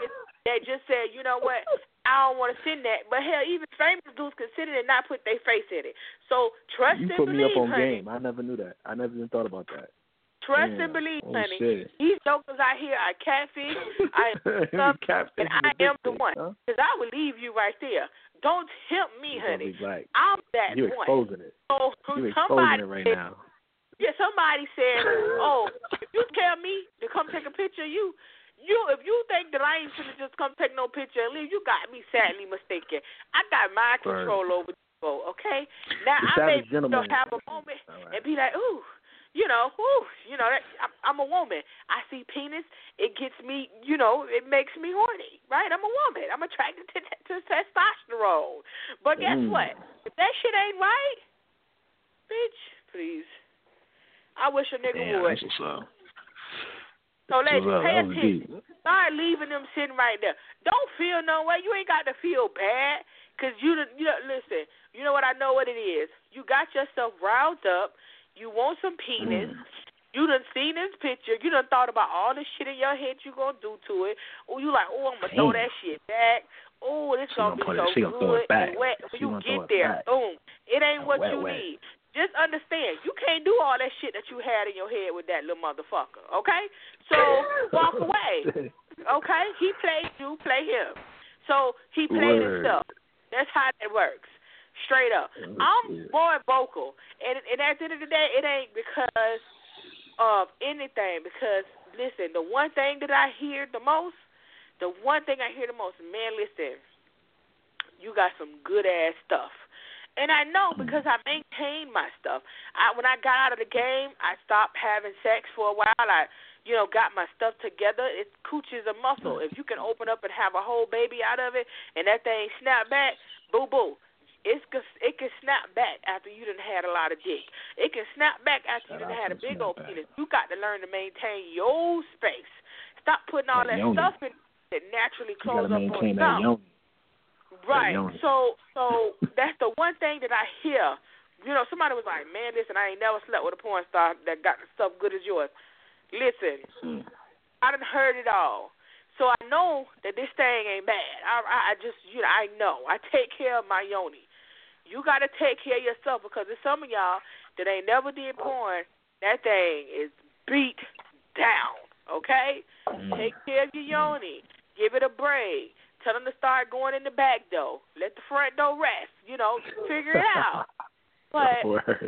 that just said, you know what, I don't want to send that. But hell, even famous dudes can send it and not put their face in it. So trust you and put believe, me up on honey. game. I never knew that. I never even thought about that. Trust Damn. and believe, oh, honey. Shit. These jokers out here are catfish. I am catfish and I am the one. Huh? Because I would leave you right there. Don't tempt me, You're honey. Like, I'm that you one. exposing it. So you somebody exposing it right said, now. Yeah, somebody said, oh, if you tell me to come take a picture of you, you if you think that I ain't finna just come take no picture and leave, you got me sadly mistaken. I got mind control over you, okay? Now, the I may you know, gentleman. have a moment right. and be like, ooh, you know, ooh, you know, that, I'm, I'm a woman. I see penis, it gets me, you know, it makes me horny, right? I'm a woman. I'm attracted to, to testosterone. But guess mm. what? If that shit ain't right, bitch, please. I wish a nigga Damn, would. that's what's up. So, ladies, pay that attention. Start leaving them sitting right there. Don't feel no way. You ain't got to feel bad because you, you know, listen, you know what I know what it is. You got yourself riled up. You want some penis. Mm. You done seen this picture. You done thought about all the shit in your head you going to do to it. Oh, you like, oh, I'm going to throw that shit back. Oh, this going to be so it, good and wet. When you get there, boom. It ain't what wet, you wet. need. Just understand, you can't do all that shit that you had in your head with that little motherfucker, okay? So, walk away, okay? He played you, play him. So, he played Word. himself. That's how that works, straight up. Oh, I'm more vocal, and, and at the end of the day, it ain't because of anything, because, listen, the one thing that I hear the most, the one thing I hear the most, man, listen, you got some good-ass stuff. And I know because I maintained my stuff. I, when I got out of the game, I stopped having sex for a while. I, you know, got my stuff together. It's cooch is a muscle. If you can open up and have a whole baby out of it, and that thing snap back, boo boo. It's it can snap back after you done had a lot of dick. It can snap back after you done had a big old penis. You got to learn to maintain your space. Stop putting all that, that stuff in that naturally close up on itself. Right. So so that's the one thing that I hear. You know, somebody was like, man, listen, I ain't never slept with a porn star that got stuff good as yours. Listen, mm. I done heard it all. So I know that this thing ain't bad. I, I, I just, you know, I know. I take care of my yoni. You got to take care of yourself because there's some of y'all that ain't never did porn. That thing is beat down, okay? Mm. Take care of your yoni. Give it a break. Tell them to start going in the back door. Let the front door rest. You know, figure it out. But,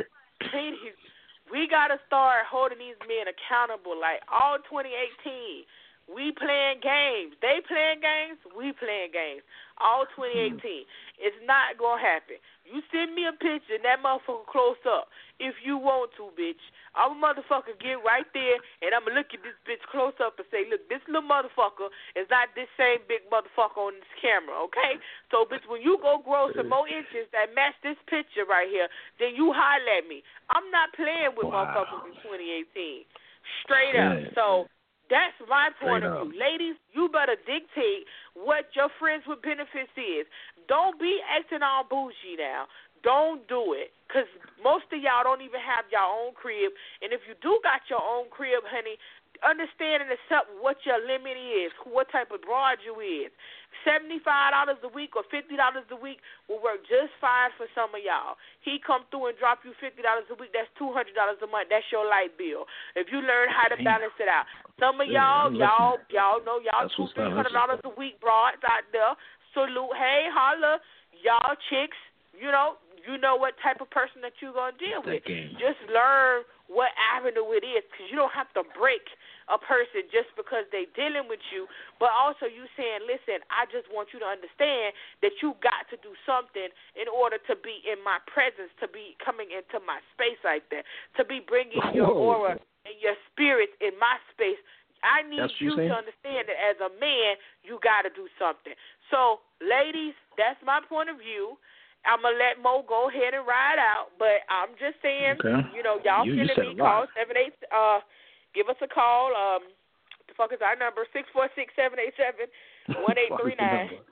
ladies, we got to start holding these men accountable. Like, all twenty eighteen, we playing games. They playing games. We playing games. All twenty eighteen. It's not going to happen. You send me a picture and that motherfucker close up if you want to, bitch. I'm a motherfucker get right there and I'm going to look at this bitch close up and say, look, this little motherfucker is not this same big motherfucker on this camera, okay? So, bitch, when you go grow some more inches that match this picture right here, then you holler at me. I'm not playing with wow. motherfuckers in twenty eighteen. Straight up. Yeah. So, that's my point Straight of view. Up. Ladies, you better dictate what your friends with benefits is. Don't be acting all bougie now. Don't do it, because most of y'all don't even have your own crib. And if you do got your own crib, honey, understand and accept what your limit is, what type of broad you is. seventy-five dollars a week or fifty dollars a week will work just fine for some of y'all. He come through and drop you fifty dollars a week, that's two hundred dollars a month. That's your light bill. If you learn how to balance it out. Some of y'all, y'all, y'all know y'all two, three hundred dollars a week broads out there. Salute, hey, holla, y'all chicks, you know, you know what type of person that you're going to deal with. Just learn what avenue it is, because you don't have to break a person just because they dealing with you, but also you saying, listen, I just want you to understand that you got to do something in order to be in my presence, to be coming into my space like that, to be bringing your Whoa. aura and your spirit in my space. I need that's you to understand that as a man, you got to do something. So, ladies, that's my point of view. I'm going to let Mo go ahead and ride out, but I'm just saying, okay. you know, y'all you, feeling me, call seven eight, uh, give us a call. Um, the fuck is our number? six four six, seven eight seven, one eight three nine.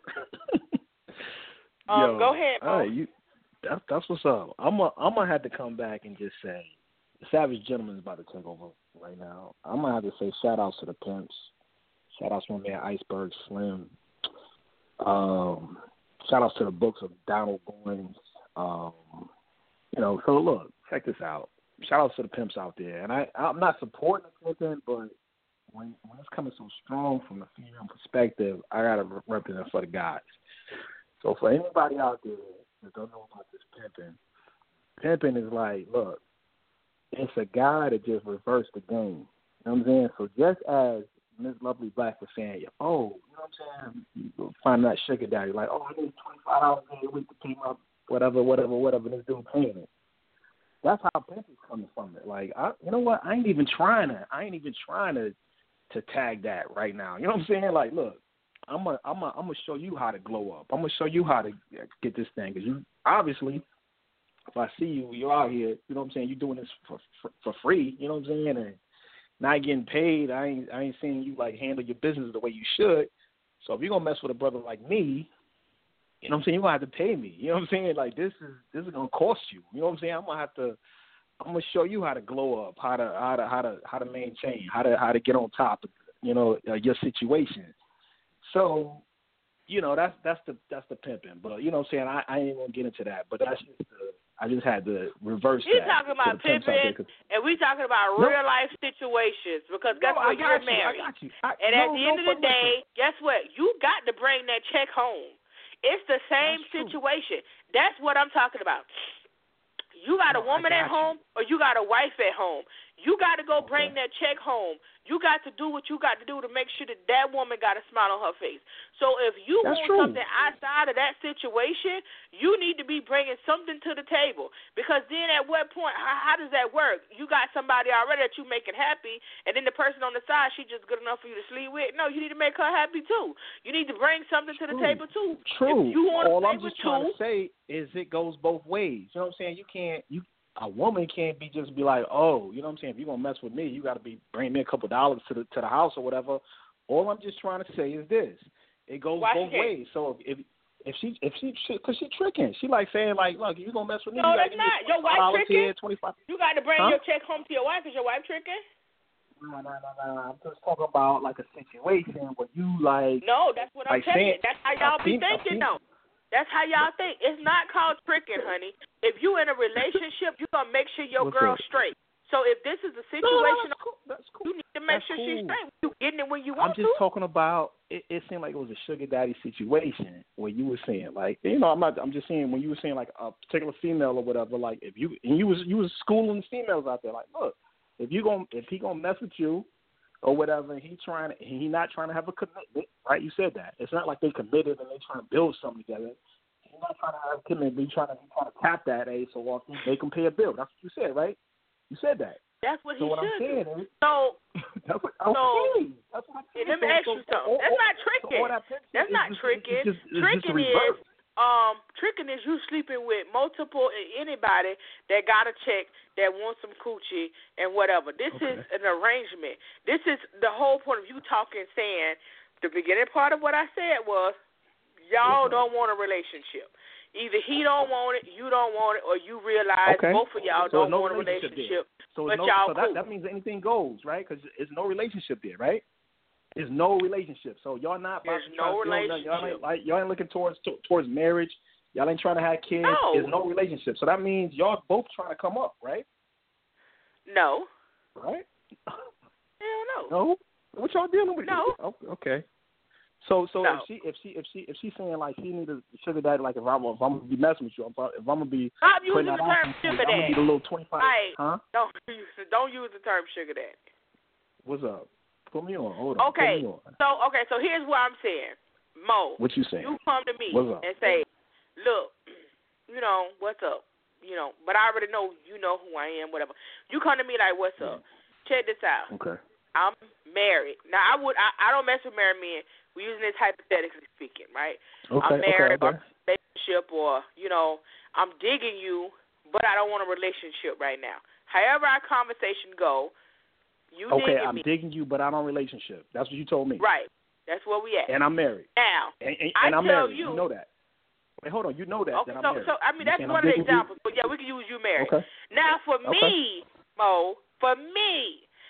um, go ahead, Mo. Right, you, that, that's what's up. I'm going I'm to have to come back and just say, the Savage Gentleman is about to take over right now. I'm going to have to say shout-outs to the pimps. Shout-outs to my man Iceberg Slim. Um, shout outs to the books of Donald Goins. Um, you know, so look, check this out. Shout outs to the pimps out there. And I, I'm not supporting the pimping, but when when it's coming so strong from a female perspective, I gotta represent for the guys. So for anybody out there that don't know about this pimping, pimping is like, look, it's a guy that just reversed the game. You know what I'm saying? So just as Miss Lovely Black was saying, oh, you know what I'm saying? You find that sugar daddy, like, oh, I need twenty-five dollars a week to pay my whatever, whatever, whatever, this dude paying it. That's how pimping's coming from it. Like, I, you know what? I ain't even trying to, I ain't even trying to, to tag that right now. You know what I'm saying? Like, look, I'm gonna, I'm gonna, I'm gonna show you how to glow up. I'm gonna show you how to get this thing. Because you, obviously, if I see you, you're out here, you know what I'm saying? You're doing this for, for, for free, you know what I'm saying? And not getting paid. I ain't, I ain't seeing you, like, handle your business the way you should. So if you're going to mess with a brother like me, you know what I'm saying, you're going to have to pay me. You know what I'm saying? Like, this is this is going to cost you. You know what I'm saying? I'm going to have to, I'm going to show you how to glow up, how to, how to, how to, how to maintain, how to, how to get on top of, you know, uh, your situation. So, you know, that's, that's the, that's the pimping. But, you know what I'm saying? I, I ain't going to get into that. But that's just the, I just had to reverse He's that. talking about pimping, and we talking about no. real life situations because guess no, what? You're married, I got you. I, and no, at the end no, of the day, listen. Guess what? You got to bring that check home. It's the same That's situation. True. That's what I'm talking about. You got a woman got at home, you. or you got a wife at home. You got to go okay. bring that check home. You got to do what you got to do to make sure that that woman got a smile on her face. So if you That's want true. something outside of that situation, you need to be bringing something to the table. Because then at what point, how, how does that work? You got somebody already that you making happy, and then the person on the side, she just good enough for you to sleep with? No, you need to make her happy too. You need to bring something to the True. table too. True. If you want All to I'm play just with trying two, to say is it goes both ways. You know what I'm saying? You can't – you. A woman can't be just be like, oh, you know what I'm saying? If you're gonna mess with me, you got to be bring me a couple dollars to the to the house or whatever. All I'm just trying to say is this: it goes Why both ways. So if if she if she because she tricking, she like saying like, look, you gonna mess with me? No, you that's not. Your wife tricking. Here, twenty-five You got to bring huh? your check home to your wife. Is your wife tricking? No, no, no, no. I'm just talking about like a situation where you like. No, that's what I'm like telling you. saying, That's how y'all be thinking, though. That's how y'all think. It's not called tricking, honey. If you in a relationship, you gonna make sure your What's girl's up? straight. So if this is a No, no, situation, that's cool. That's cool. you need to make That's sure cool. she's straight. You getting it when you I'm want just to. talking about. It, it seemed like it was a sugar daddy situation where you were saying like, you know, I'm not. I'm just saying when you were saying like a particular female or whatever. Like if you and you was you was schooling females out there. Like, look, if you gonna if he gonna mess with you or whatever, and he trying to, he not trying to have a commitment, right? You said that. It's not like they committed and they trying to build something together. He's not trying to have a commitment. He's trying to, he's trying to tap that A so often they can pay a bill. That's what you said, right? You said that. That's what so he what should I'm saying do. Is, so, that's what, so okay. That's what I'm saying. let me so, ask so, you so, something. so, That's so, not tricking. So that That's not just, tricking. It's just, it's tricking just is um tricking is you sleeping with multiple anybody that got a check that wants some coochie and whatever. This okay. is an arrangement. This is the whole point of you talking, saying the beginning part of what I said was y'all okay. don't want a relationship. Either he don't want it, you don't want it, or you realize okay. both of y'all so don't no want a relationship. relationship. So, but no, y'all so cool. that, that means anything goes, right? Because it's no relationship there, right? There's no relationship. So y'all not about There's to no try to relationship. Y'all ain't, like, y'all ain't looking towards to, towards marriage. Y'all ain't trying to have kids. No. There's no relationship. So that means y'all both trying to come up, right? No. Right? Hell no. No? What y'all dealing with? No. Oh, okay. So so no. if she if she if she if she's saying like she need a sugar daddy, like if I'm if I'm gonna be messing with you, if, I, if I'm gonna be Stop using putting the that term out, sugar I'm daddy. gonna need a little twenty five. Right. Huh? Don't use don't use the term sugar daddy. What's up? Put me on. Hold on. Okay. Put me on. So okay. So here's what I'm saying, Mo. What you saying? You come to me What's up? and say, look, you know what's up, you know, but I already know you know who I am, whatever. You come to me like, what's up? Check this out. Okay. I'm married. Now I would I, I don't mess with married men. We're using this hypothetically speaking, right? Okay. I'm married, okay, okay. I'm in a relationship, or you know, I'm digging you, but I don't want a relationship right now. However our conversation go, you okay, digging I'm me. digging you, but I don't relationship. That's what you told me. Right. That's where we at. And I'm married. Now, and, and, I and I'm tell married. you, You know that. Wait, hold on. You know that. Okay, that I'm so married. so I mean that's and one I'm of the digging examples. you. But yeah, we can use you married. Okay. Now for okay. me, Mo, for me,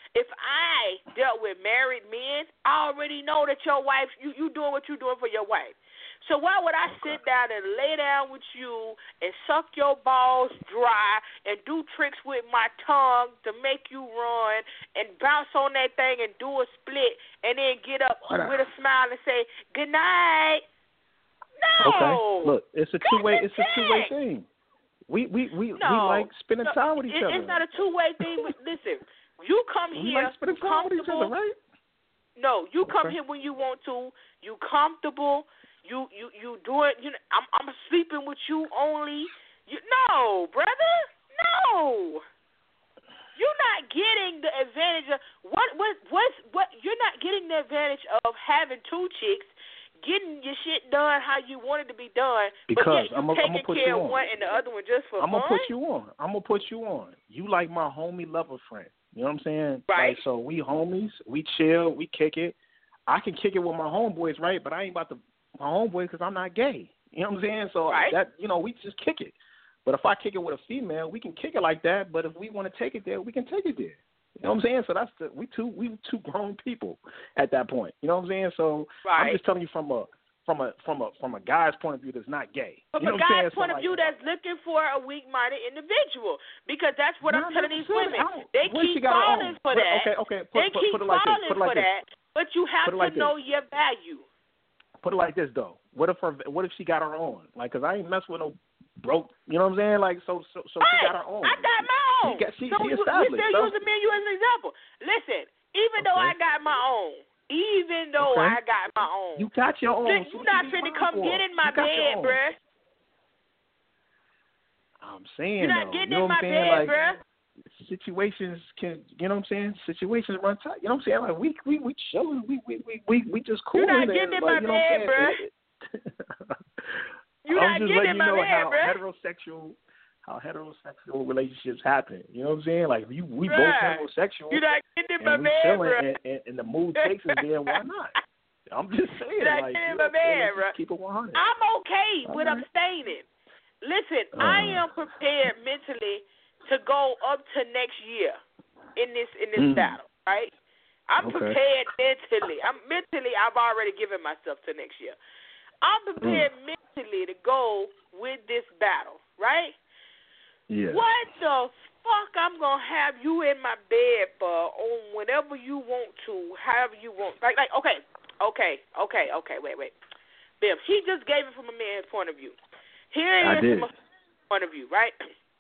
If I dealt with married men, I already know that your wife, you, you doing what you're doing for your wife. So why would I sit down and lay down with you and suck your balls dry and do tricks with my tongue to make you run and bounce on that thing and do a split and then get up with a smile and say, good night? No. Okay. Look, it's a two-way, it's a two-way thing. We we, we, no. we like spending no, time with each it, other. It's not a two-way thing. But listen, you come we here like spending time with each other, right? No, you come okay. here when you want to. You comfortable. You you you do it. You know, I'm I'm sleeping with you only. You no, brother, no. You're not getting the advantage of what what what what. You're not getting the advantage of having two chicks, getting your shit done how you want it to be done. Because but yet I'm you gonna put care you of on. one and the other one just for I'm fun. gonna put you on. I'm gonna put you on. You like my homie lover friend. You know what I'm saying? Right. Like, so we homies. We chill. We kick it. I can kick it with my homeboys, right? But I ain't about to. My homeboy, because I'm not gay. You know what I'm saying? So right. that you know, we just kick it. But if I kick it with a female, we can kick it like that. But if we want to take it there, we can take it there. You know what I'm saying? So that's the we two we two grown people at that point. You know what I'm saying? So right. I'm just telling you from a from a from a from a guy's point of view that's not gay. From you know a what I'm guy's saying? point so of view like, that's looking for a weak-minded individual, because that's what no, I'm telling these women. I They what keep she got falling on? for that. Okay, okay. Put, they put, keep put it like falling this. Put it like for this. that, but you have Put it like to know this. your value. Put it like this though. What if her? What if she got her own? Like, cause I ain't mess with no broke. You know what I'm saying? Like, so so so right. she got her own. I got my own. She got, she, so she we, established. we still so. using me and you as an example. Listen, even okay. though I got my own, even though okay. I got my own, you got your own. you so not you finna come for. get in my you bed, bruh. I'm saying You're not though, getting you know in what my I'm saying? bed, Like, bruh. situations can, you know what I'm saying? Situations run tight. You know what I'm saying? Like we we we chilling. We we we we, we just cool. You're not there. getting in like, my you know bed, what I'm bruh. You're not just getting letting in you my know bed, how bruh. heterosexual how heterosexual relationships happen. You know what I'm saying? Like you, we Bruh. both heterosexual. You're not getting in my and we bed, chilling, bruh. and, and, and the mood takes us there. Why not? I'm just saying. You're not like, getting in you my know, bed, let's bruh. just keep it one hundred. I'm okay All with right. abstaining. Listen, Uh. I am prepared mentally to go up to next year in this in this Mm. battle, right? I'm Okay. prepared mentally. I'm mentally. I've already given myself to next year. I'm prepared Mm. mentally to go with this battle, right? Yeah. What the fuck I'm gonna have you in my bed for on whenever you want to, however you want. Like, like, okay, okay, okay, okay. Wait, wait. Bim, he just gave it from a man's point of view. Here it I is did. from a point of view, right?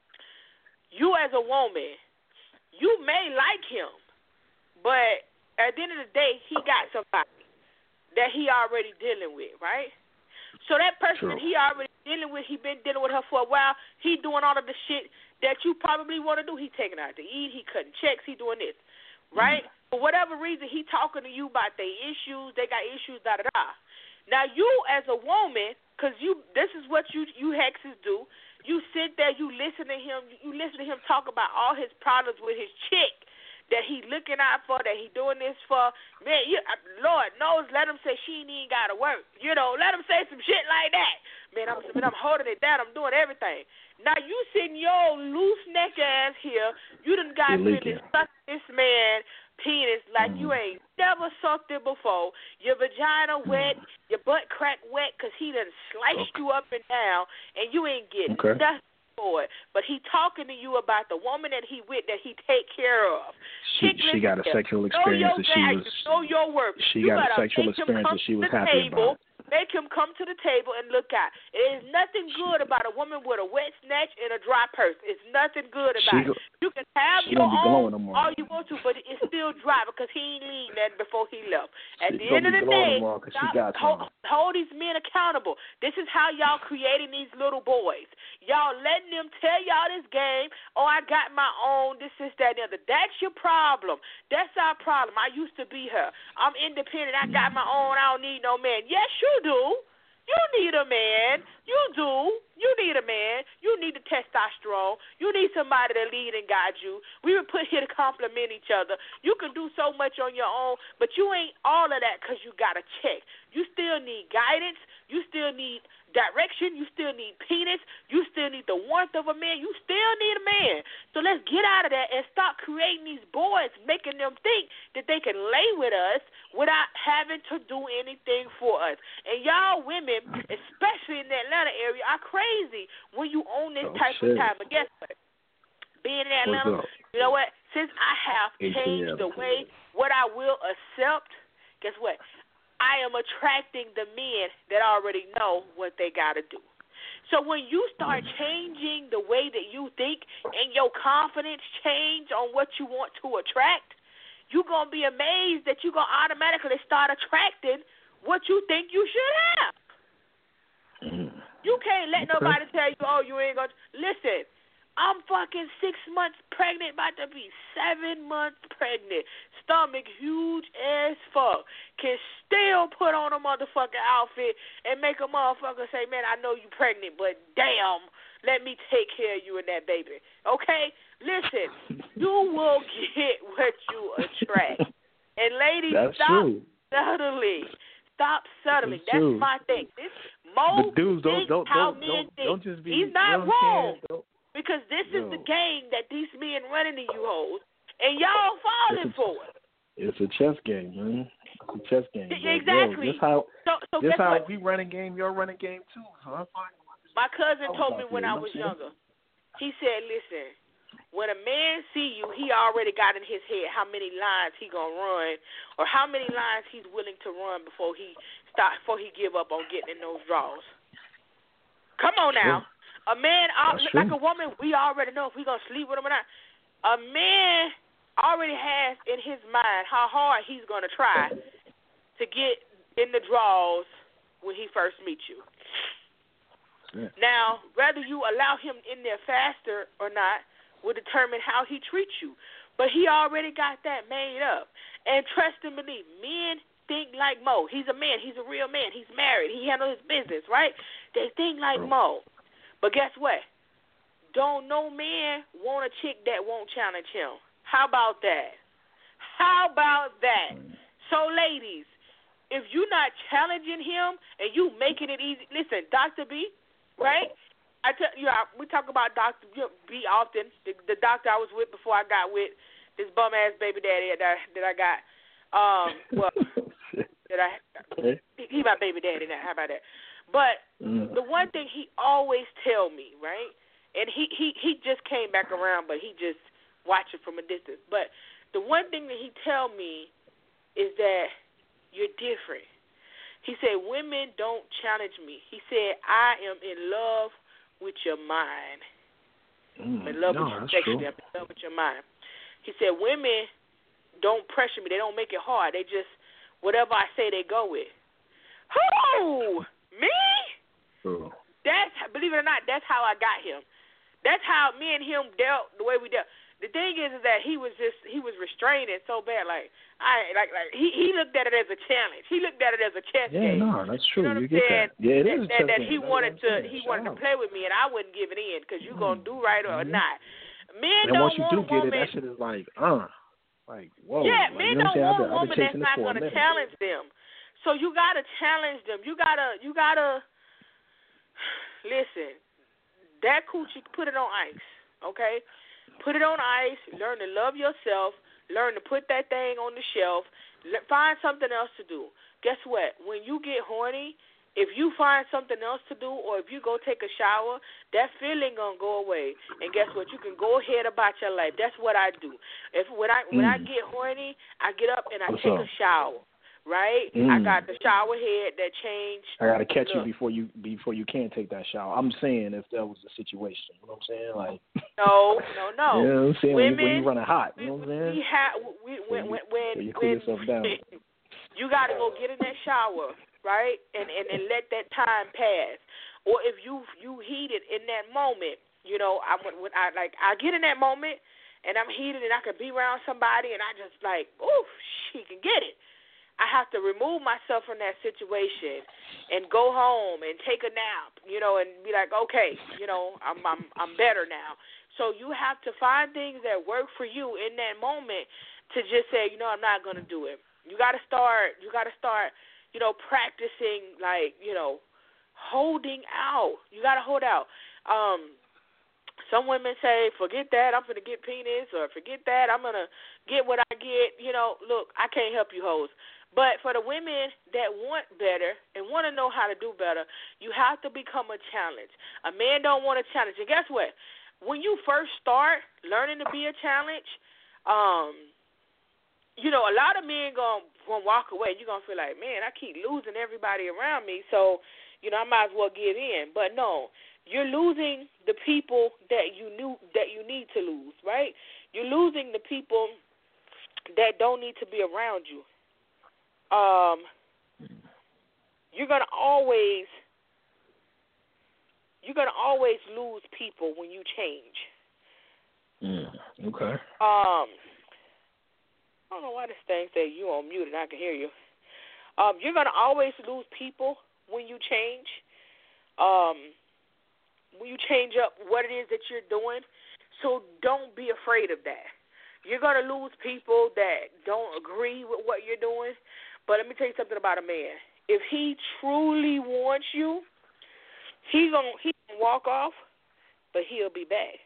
You as a woman, you may like him, but at the end of the day, he got somebody that he already dealing with, right? So that person True. that he already dealing with, he been dealing with her for a while. He doing all of the shit that you probably want to do. He taking her out to eat. He cutting checks. He doing this, right? Mm. For whatever reason, he talking to you about their issues. They got issues, da da da. Now you as a woman, because you, this is what you you hexes do. You sit there, you listen to him, you listen to him talk about all his problems with his chick that he looking out for, that he doing this for. Man, you, Lord knows, let him say she ain't even got to work. You know, let him say some shit like that. Man, I'm, man, I'm holding it down. I'm doing everything. Now you sitting your loose neck ass here. You done got finished sucking this man penis like mm. you ain't never sucked it before. Your vagina wet, mm. your butt crack wet because he done sliced okay. you up and down, and you ain't getting okay. nothing for it. But he talking to you about the woman that he with that he take care of. She, she got a sexual experience that she was. Know your worth. She you got a sexual experience that she was happy table. about. Make him come to the table and look out. It is nothing good about a woman with a wet snatch and a dry purse. It's nothing good about she, it. You can have she your own no all you want to, but it's still dry because he ain't leaving that before he left. At she the end of the day, stop, hold, hold these men accountable. This is how y'all creating these little boys. Y'all letting them tell y'all this game, oh, I got my own, this, this, that, and the other. That's your problem. That's our problem. I used to be her. I'm independent. I got my own. I don't need no man. Yes, you do. You need a man. You do. You need a man. You need the testosterone. You need somebody to lead and guide you. We were put here to complement each other. You can do so much on your own, but you ain't all of that because you got a check. You still need guidance. You still need direction. You still need penis. You still need the warmth of a man. You still need a man. So let's get out of that and stop creating these boys, making them think that they can lay with us without having to do anything for us. And y'all women, especially in the Atlanta area, are crazy when you own this oh, type shit. of time. But guess what? Being in Atlanta, you know what? Since I have changed the way what I will accept, guess what? I am attracting the men that already know what they got to do. So when you start changing the way that you think and your confidence change on what you want to attract, you're going to be amazed that you're going to automatically start attracting what you think you should have. Mm. You can't let Okay. nobody tell you, oh, you ain't going to. Listen, I'm fucking six months pregnant, about to be seven months pregnant. Stomach huge as fuck. Can still put on a motherfucking outfit and make a motherfucker say, man, I know you pregnant, but damn, let me take care of you and that baby. Okay? Listen, you will get what you attract. And ladies, That's stop true. settling. Stop settling. That's That's true. my thing. This Mo But dudes, don't thinks don't how don't men don't, think. don't just be. He's not you know what I'm wrong. saying? Don't- Because this Yo. is the game that these men running to you hoes, and y'all falling It's a- for it. It's a chess game, man. It's a chess game. But, Exactly. Yo, this how So, so this guess how what? we running game. You're running game too. Huh? My cousin I was told out me when there, I you know was what I'm younger. He said, "Listen, when a man see you, he already got in his head how many lines he gonna run, or how many lines he's willing to run before he start, before he give up on getting in those draws. Come on now." Sure. A man, That's like true. a woman, we already know if we going to sleep with him or not. A man already has in his mind how hard he's going to try to get in the draws when he first meets you. Yeah. Now, whether you allow him in there faster or not will determine how he treats you. But he already got that made up. And trust and believe, men think like Mo. He's a man. He's a real man. He's married. He handles his business, right? They think like Mo. But guess what? Don't no man want a chick that won't challenge him. How about that? How about that? So, ladies, if you're not challenging him and you making it easy, listen, Doctor B, right? I tell you, we talk about Doctor B often. The, the doctor I was with before I got with this bum ass baby daddy that I, that I got. Um, well, that I he my baby daddy now. How about that? But Mm. the one thing he always tell me, right? And he, he, he just came back around, but he just watched it from a distance. But the one thing that he tell me is that you're different. He said, women don't challenge me. He said, I am in love with your mind. Mm. I'm in love No, with your that's sexuality. true. I'm in love with your mind. He said, women don't pressure me. They don't make it hard. They just, whatever I say, they go with. Who? Me? True. That's, believe it or not, that's how I got him. That's how me and him dealt the way we dealt. The thing is, is that he was just, he was restraining so bad. Like, I, like, like he, he looked at it as a challenge. He looked at it as a chess Yeah, game. no, that's true. You know what You I'm get saying? that. Yeah, it that, is a that, chess that game. he That's wanted what to, I'm saying. he Shout wanted to out. play with me, and I wouldn't give it in because you gonna do right or Mhm. not. Men And don't once you want do a get woman. it, that shit is like, uh, like, whoa. Yeah, like, men you know don't what I'm saying? want I've a been, I've woman been that's chasing this not for a gonna minute. challenge them. So you gotta challenge them. You gotta, you gotta listen. That coochie, put it on ice, okay? Put it on ice. Learn to love yourself. Learn to put that thing on the shelf. Le- find something else to do. Guess what? When you get horny, if you find something else to do, or if you go take a shower, that feeling gonna go away. And guess what? You can go ahead about your life. That's what I do. If when I when I Mm. get horny, I get up and I What's take up? a shower. Right? Mm. I got the shower head that changed. I gotta catch you Look. before you before you can take that shower. I'm saying if that was the situation, you know what I'm saying? Like, No, no, no. you know what I'm saying? When, you, when Women, you running hot, you we, know what I'm we, saying? we have we, So when you- when when, so you cool when yourself down. you got to go get in that shower, right? And, and and let that time pass. Or if you you heated in that moment, you know, I when, when I like I get in that moment and I'm heated and I can be around somebody and I just like, oof, she can get it. I have to remove myself from that situation and go home and take a nap, you know, and be like, okay, you know, I'm I'm I'm better now. So you have to find things that work for you in that moment to just say, you know, I'm not going to do it. You got to start. You got to start, you know, practicing like, you know, holding out. You got to hold out. Um, some women say, forget that, I'm going to get penis, or forget that, I'm going to get what I get. You know, look, I can't help you hoes. But for the women that want better and want to know how to do better, you have to become a challenge. A man don't want a challenge. And guess what? When you first start learning to be a challenge, um, you know, a lot of men going to walk away. You're going to feel like, man, I keep losing everybody around me, so, you know, I might as well give in. But no, you're losing the people that you knew that you need to lose, right? You're losing the people that don't need to be around you. Um, you're gonna always, you're gonna always lose people when you change. Mm, okay. Um, I don't know why this thing says you on mute and I can hear you. Um, you're gonna always lose people when you change. Um, when you change up what it is that you're doing, so don't be afraid of that. You're gonna lose people that don't agree with what you're doing. But let me tell you something about a man. If he truly wants you, he gonna he gonna walk off, but he'll be back.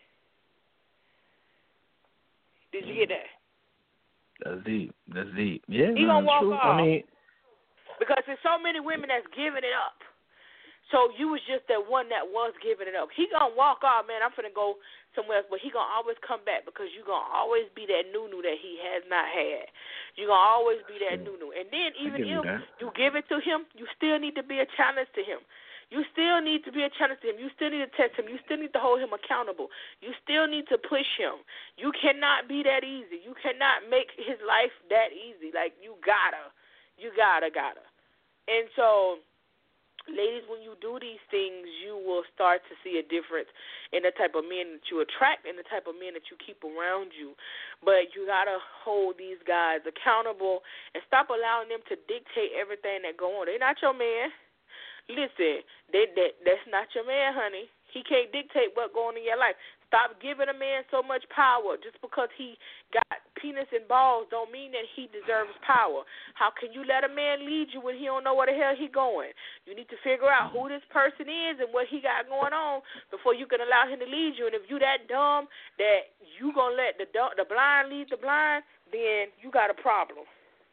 Did you hear that? That's deep. That's deep. Yeah, he no, gonna walk true. off. I mean, because there's so many women that's giving it up. So you was just that one that was giving it up. He gonna walk off, man. I'm finna go somewhere else, but he gonna always come back because you gonna always be that new-new that he has not had. You gonna always be that new-new. And then even if you, you give it to him, you still need to be a challenge to him. You still need to be a challenge to him. You still need to test him. You still need to hold him accountable. You still need to push him. You cannot be that easy. You cannot make his life that easy. Like, you gotta. You gotta, gotta. And so, ladies, when you do these things, you will start to see a difference in the type of men that you attract and the type of men that you keep around you. But you got to hold these guys accountable and stop allowing them to dictate everything that go on. They're not your man. Listen, they, they, that's not your man, honey. He can't dictate what's going on in your life. Stop giving a man so much power. Just because he got penis and balls don't mean that he deserves power. How can you let a man lead you when he don't know where the hell he going? You need to figure out who this person is and what he got going on before you can allow him to lead you. And if you that dumb that you going to let the the blind lead the blind, then you got a problem.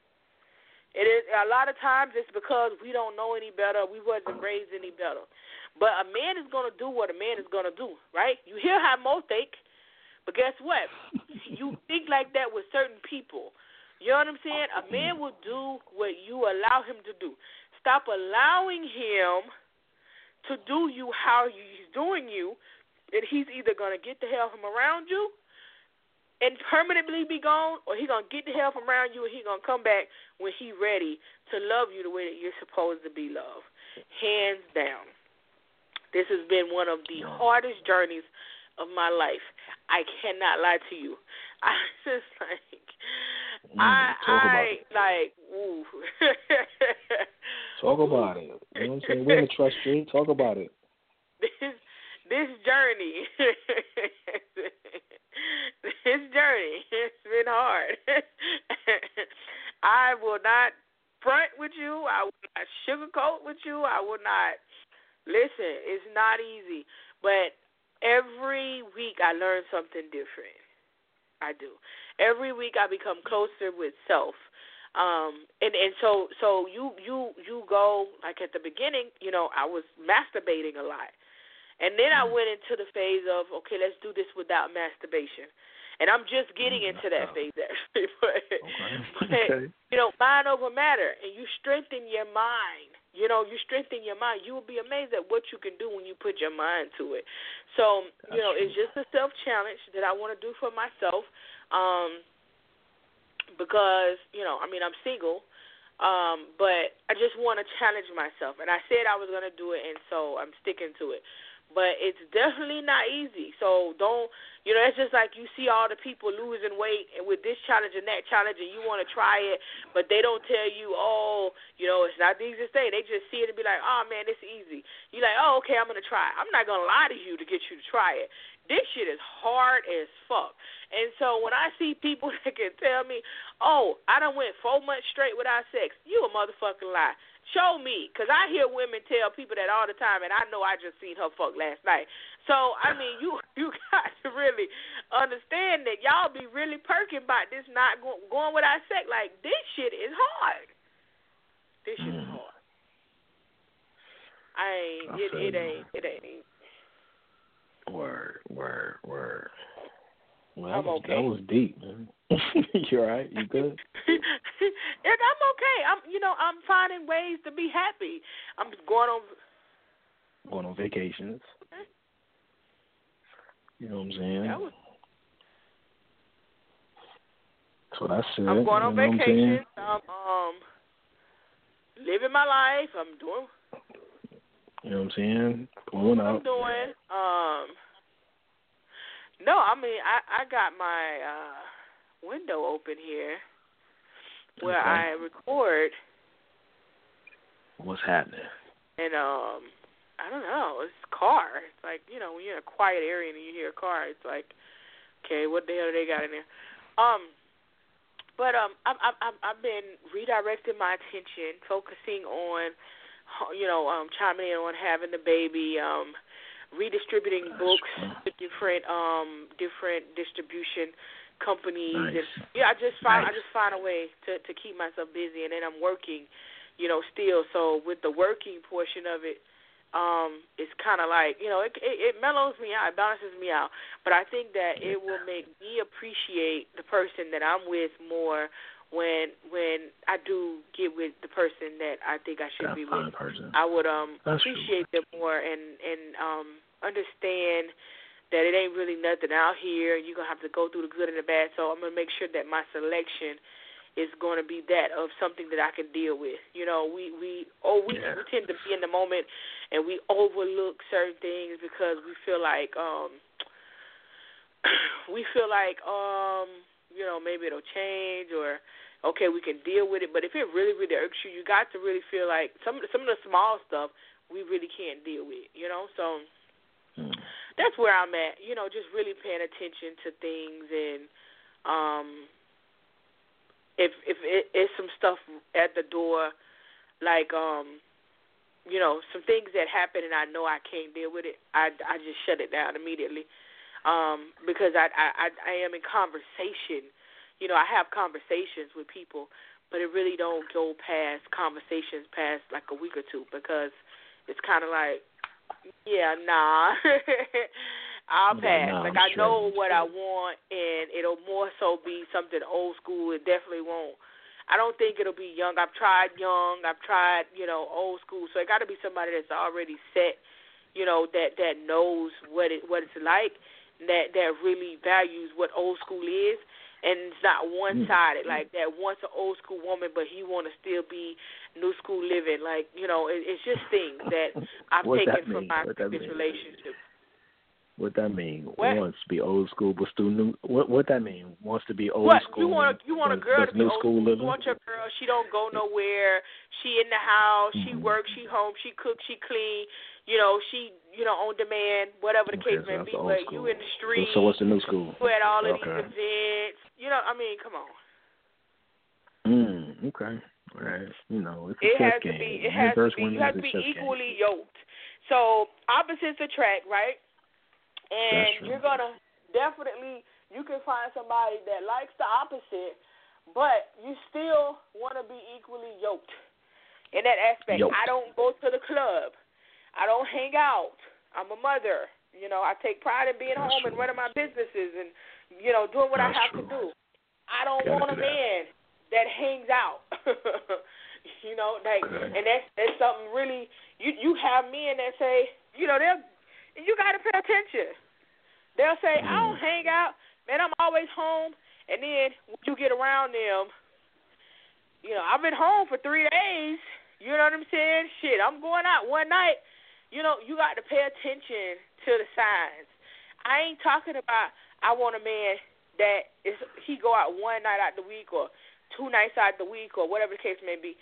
It is a lot of times it's because we don't know any better. We wasn't raised any better. But a man is going to do what a man is going to do, right? You hear how most think, but guess what? You think like that with certain people. You know what I'm saying? A man will do what you allow him to do. Stop allowing him to do you how he's doing you, and he's either going to get the hell from around you and permanently be gone, or he's going to get the hell from around you and he's going to come back when he's ready to love you the way that you're supposed to be loved. Hands down. This has been one of the hardest journeys of my life. I cannot lie to you. I just like, mm, I, I like, ooh. Talk about it. You know what I'm saying? We're in the trust stream. Talk about it. This, this journey, this journey, it's been hard. I will not front with you. I will not sugarcoat with you. I will not. Listen, it's not easy, but every week I learn something different. I do. Every week I become closer with self. Um, and, and so so you, you, you go, like at the beginning, you know, I was masturbating a lot. And then I went into the phase of, okay, let's do this without masturbation. And I'm just getting into that phase, actually. but, okay. but okay. you know, mind over matter, and you strengthen your mind. You know, you strengthen your mind. You will be amazed at what you can do when you put your mind to it. So, That's you know, true. It's just a self-challenge that I want to do for myself um, because, you know, I mean, I'm single, um, but I just want to challenge myself. And I said I was going to do it, and so I'm sticking to it. But it's definitely not easy. So don't, you know, it's just like you see all the people losing weight and with this challenge and that challenge and you want to try it, but they don't tell you, oh, you know, it's not the easiest thing. They just see it and be like, oh, man, it's easy. You're like, oh, okay, I'm going to try it. I'm not going to lie to you to get you to try it. This shit is hard as fuck. And so when I see people that can tell me, oh, I done went four months straight without sex, you a motherfucking lie. Show me, because I hear women tell people that all the time, and I know I just seen her fuck last night. So, I mean, you you got to really understand that y'all be really perking about this not go, going without sex. Like, this shit is hard. This shit mm. is hard. I ain't, it, it ain't, it ain't. Word, word, word. Well, I'm that was, okay. That was deep, man. You all right? You good? I'm okay. I'm, you know, I'm finding ways to be happy. I'm going on. Going on vacations. You know what I'm saying? That was, That's what I said. I'm going on you know vacation. I'm, um, living my life. I'm doing. You know what I'm saying? Going out. I'm doing. Um. No, I mean, I, I got my uh, window open here where okay. I record. What's happening? And, um, I don't know, it's a car. It's like, you know, when you're in a quiet area and you hear a car, it's like, okay, what the hell do they got in there? Um, but um, I've, I've, I've been redirecting my attention, focusing on, you know, um, chiming in on having the baby, um, redistributing books to different um different distribution companies. Nice. And yeah, I just find nice. I just find a way to, to keep myself busy, and then I'm working, you know, still. So with the working portion of it, um, it's kind of like, you know, it, it it mellows me out, it balances me out. But I think that it will make me appreciate the person that I'm with more when when I do get with the person that I think I should that be with. Person. I would um That's appreciate true. them more and and um understand that it ain't really nothing out here. You're gonna have to go through the good and the bad. So I'm gonna make sure that my selection is going to be that of something that I can deal with. You know, we we oh we, yeah. we tend to be in the moment and we overlook certain things because we feel like um we feel like um you know, maybe it'll change or, okay, we can deal with it. But if it really, really irks you, you got to really feel like some, some of the small stuff we really can't deal with, you know? So hmm. that's where I'm at, you know, just really paying attention to things. And um, if if it is some stuff at the door, like, um, you know, some things that happen and I know I can't deal with it, I, I just shut it down immediately. Um, because I, I, I am in conversation. You know, I have conversations with people, but it really don't go past conversations past like a week or two because it's kind of like, yeah, nah, I'll pass. Nah, like I'm I know sure. what I want, and it'll more so be something old school. It definitely won't. I don't think it'll be young. I've tried young. I've tried, you know, old school. So it got to be somebody that's already set, you know, that, that knows what it what it's like. That that really values what old school is, and it's not one-sided. Mm-hmm. Like that wants an old school woman, but he want to still be new school living. Like, you know, it, it's just things that I've taken from my previous relationship. What that mean? What? Wants to be old school, but still new. What what that mean? Wants to be old what? school. You want a, you want a girl to be new old school school. living? You want your girl. She don't go nowhere. She in the house. Mm-hmm. She works. She home. She cooks. She clean. You know, she, you know, on demand, whatever the okay, case so may be. But you in the street. So, so what's the new school? You at all of okay. these events. You know, I mean, come on. Mm, okay. All right. You know, it's a it chess has game. to be. It has to be. You have to be game. equally yoked. So opposites attract, right? And you're gonna definitely. You can find somebody that likes the opposite, but you still want to be equally yoked in that aspect. Yoked. I don't go to the club. I don't hang out. I'm a mother. You know, I take pride in being That's home true. and running my businesses and, you know, doing what That's I have true. to do. I don't Gotta want a do that. man that hangs out. you know, like, okay. and that's that's something really. You you have men that say, you know, they'll you got to pay attention. They'll say, mm. I don't hang out, man. I'm always home. And then when you get around them, you know, I've been home for three days. You know what I'm saying? Shit, I'm going out one night. You know, you got to pay attention to the signs. I ain't talking about I want a man that is he go out one night out the week or two nights out the week or whatever the case may be.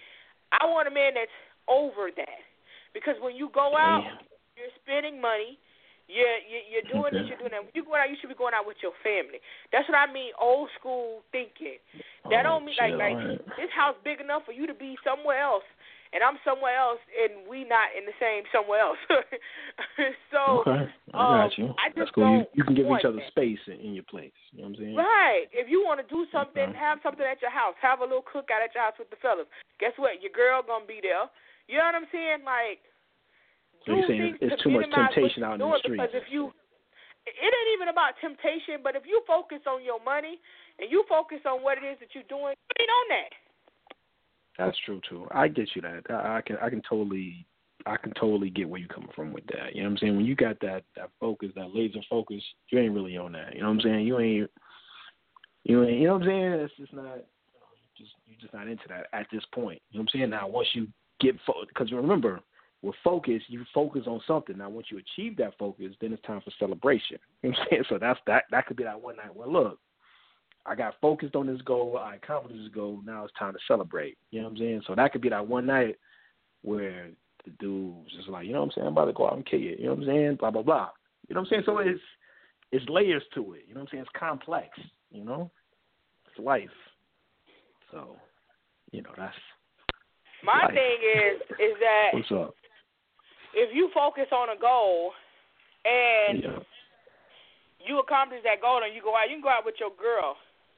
I want a man that's over that. Because when you go out, Damn. you're spending money. You're, you're, you're doing okay. this, you're doing that. When you go out, you should be going out with your family. That's what I mean, old school thinking. That Oh, don't mean, like, chill, like right. this house big enough for you to be somewhere else, and I'm somewhere else, and we not in the same somewhere else. so, Okay, I um, got you. I That's just cool. You, don't you can give each want other that. space in, in your place. You know what I'm saying? Right. If you want to do something, Okay. have something at your house. Have a little cookout at your house with the fellas. Guess what? Your girl gonna be there. You know what I'm saying? Like, So do you're saying things it's to too much minimize temptation what out you're in the doing, because streets. if you, it ain't even about temptation, but if you focus on your money and you focus on what it is that you're doing, you ain't on that. That's true too. I get you that. I, I can I can totally I can totally get where you're coming from with that. You know what I'm saying? When you got that, that focus, that laser focus, you ain't really on that. You know what I'm saying? You ain't you ain't you know what I'm saying? It's just not you know, you just you're just not into that at this point. You know what I'm saying? Now once you get focused, because remember, with focus, you focus on something. Now once you achieve that focus, then it's time for celebration. You know what I'm saying? So that's that that could be that one night. Well, look, I got focused on this goal. I accomplished this goal. Now it's time to celebrate. You know what I'm saying? So that could be that one night where the dude's just like, you know what I'm saying? I'm about to go out and kick it. You know what I'm saying? Blah, blah, blah. You know what I'm saying? So it's it's layers to it. You know what I'm saying? It's complex. You know? It's life. So, you know, that's My life. thing is, is that What's up? if you focus on a goal and Yeah. you accomplish that goal and you go out, you can go out with your girl.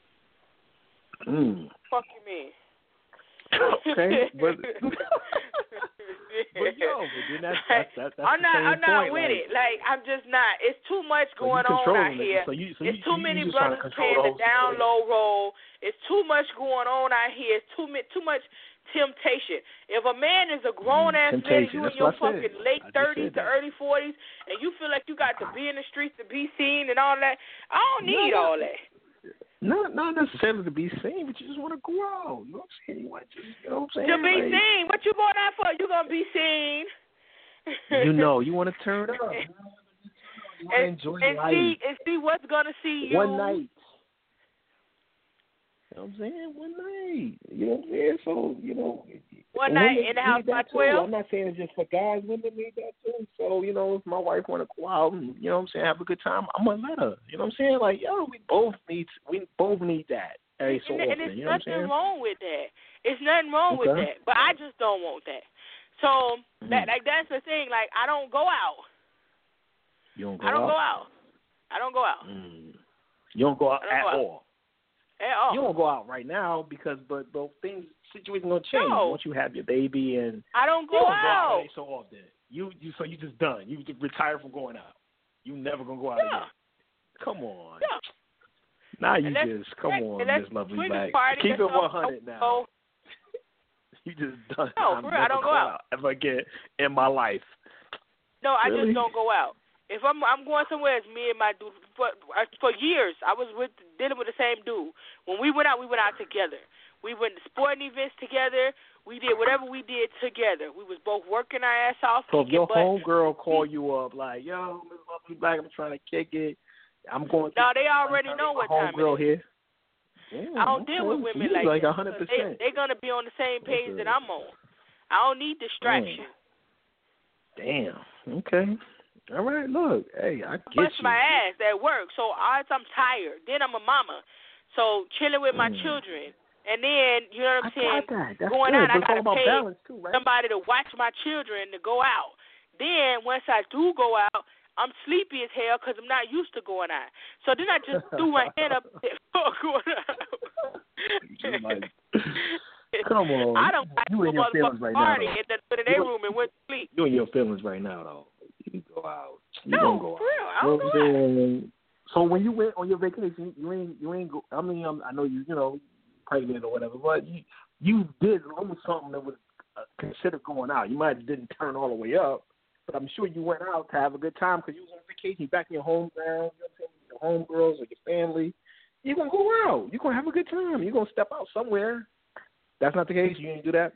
Mm. Fuck you mean? Okay, but but yo, but then that's that's that's, that's I'm the not same I'm not point. with like, it. Like, I'm just not. It's too much so you going on out controlling it. here. So you, so it's you, too you, many you just trying to brothers control playing the the down whole low role. It's too much going on out here. It's too too much temptation. If a man is a grown ass man, you in your fucking late thirties to early forties, and you feel like you got to be in the streets to be seen and all that, I don't need no, all that. Not not necessarily to be seen, but you just want to grow. You know what I'm saying? You want to, you know what I'm saying? To be like, seen. What you going out for? You gonna be seen. You know, you want to turn up. You want to and, enjoy and life. see and see what's gonna see you One night. You know what I'm saying? One night. You know what I'm saying? So, you know. One night women in the house need by that too. twelve. I'm not saying it's just for guys. Women need that too. So, you know, if my wife want to go out and, you know what I'm saying, have a good time, I'm going to let her. You know what I'm saying? Like, yo, we both need we both need that every so and, often. and there's You know what I'm nothing saying? wrong with that. It's nothing wrong Okay. with that. But I just don't want that. So, Mm. that like that's the thing. Like, I don't go out. You don't go I don't out? go out. I don't go out. Mm. You don't go out I don't at go out. all. At all. You don't go out right now because, but, but things, situations gonna change No. once you have your baby and I don't you go don't go out out. every so often. You, you, so you just done. You just retired from going out. You never gonna go out Yeah. again. Come on. Yeah. Now you Unless- just come on, unless Miss Lovely swingers Black. party Keep or it one hundred something, now. so- You just done. No, I'm for real, I never don't go going out. ever again in my life. No, I Really? just don't go out. If I'm I'm going somewhere, it's me and my dude. For for years, I was with dealing with the same dude. When we went out, we went out together. We went to sporting events together. We did whatever we did together. We was both working our ass off. So if your but homegirl call you up like, yo, Miss Lovely Black, I'm trying to kick it. I'm going. No, they already I'm know my what time it homegirl is. here. Damn, I don't okay. deal with So women you like, like that. one hundred They, percent. they're gonna be on the same page That's that I'm on. I don't need distraction. Damn. Okay. All right. Look, hey, I get Bust you. my ass at work, so I, I'm tired. Then I'm a mama, so chilling with my Mm. children, and then you know what I'm I saying. got that. That's Going good. out, I But it's all gotta about pay balance too, right? somebody to watch my children to go out. Then once I do go out, I'm sleepy as hell because I'm not used to going out. So then I just threw my hand up there for going out. Just like, come on. I don't like You to in your feelings motherfucking right now, party though. and then put in their room and went to sleep. You in your feelings right now, though. You go out. You No, don't go for out. real, I You know don't what go I'm out. saying? So when you went on your vacation, you ain't, you ain't go. I mean, um, I know you, you know, pregnant or whatever, but you, you did lose something that was uh, considered going out. You might have didn't turn all the way up, but I'm sure you went out to have a good time because you was on vacation, back in your home ground, you know what I'm saying, with your homegirls or your family. You're gonna go out. You're gonna have a good time. You're gonna step out somewhere. That's not the case. You ain't do that.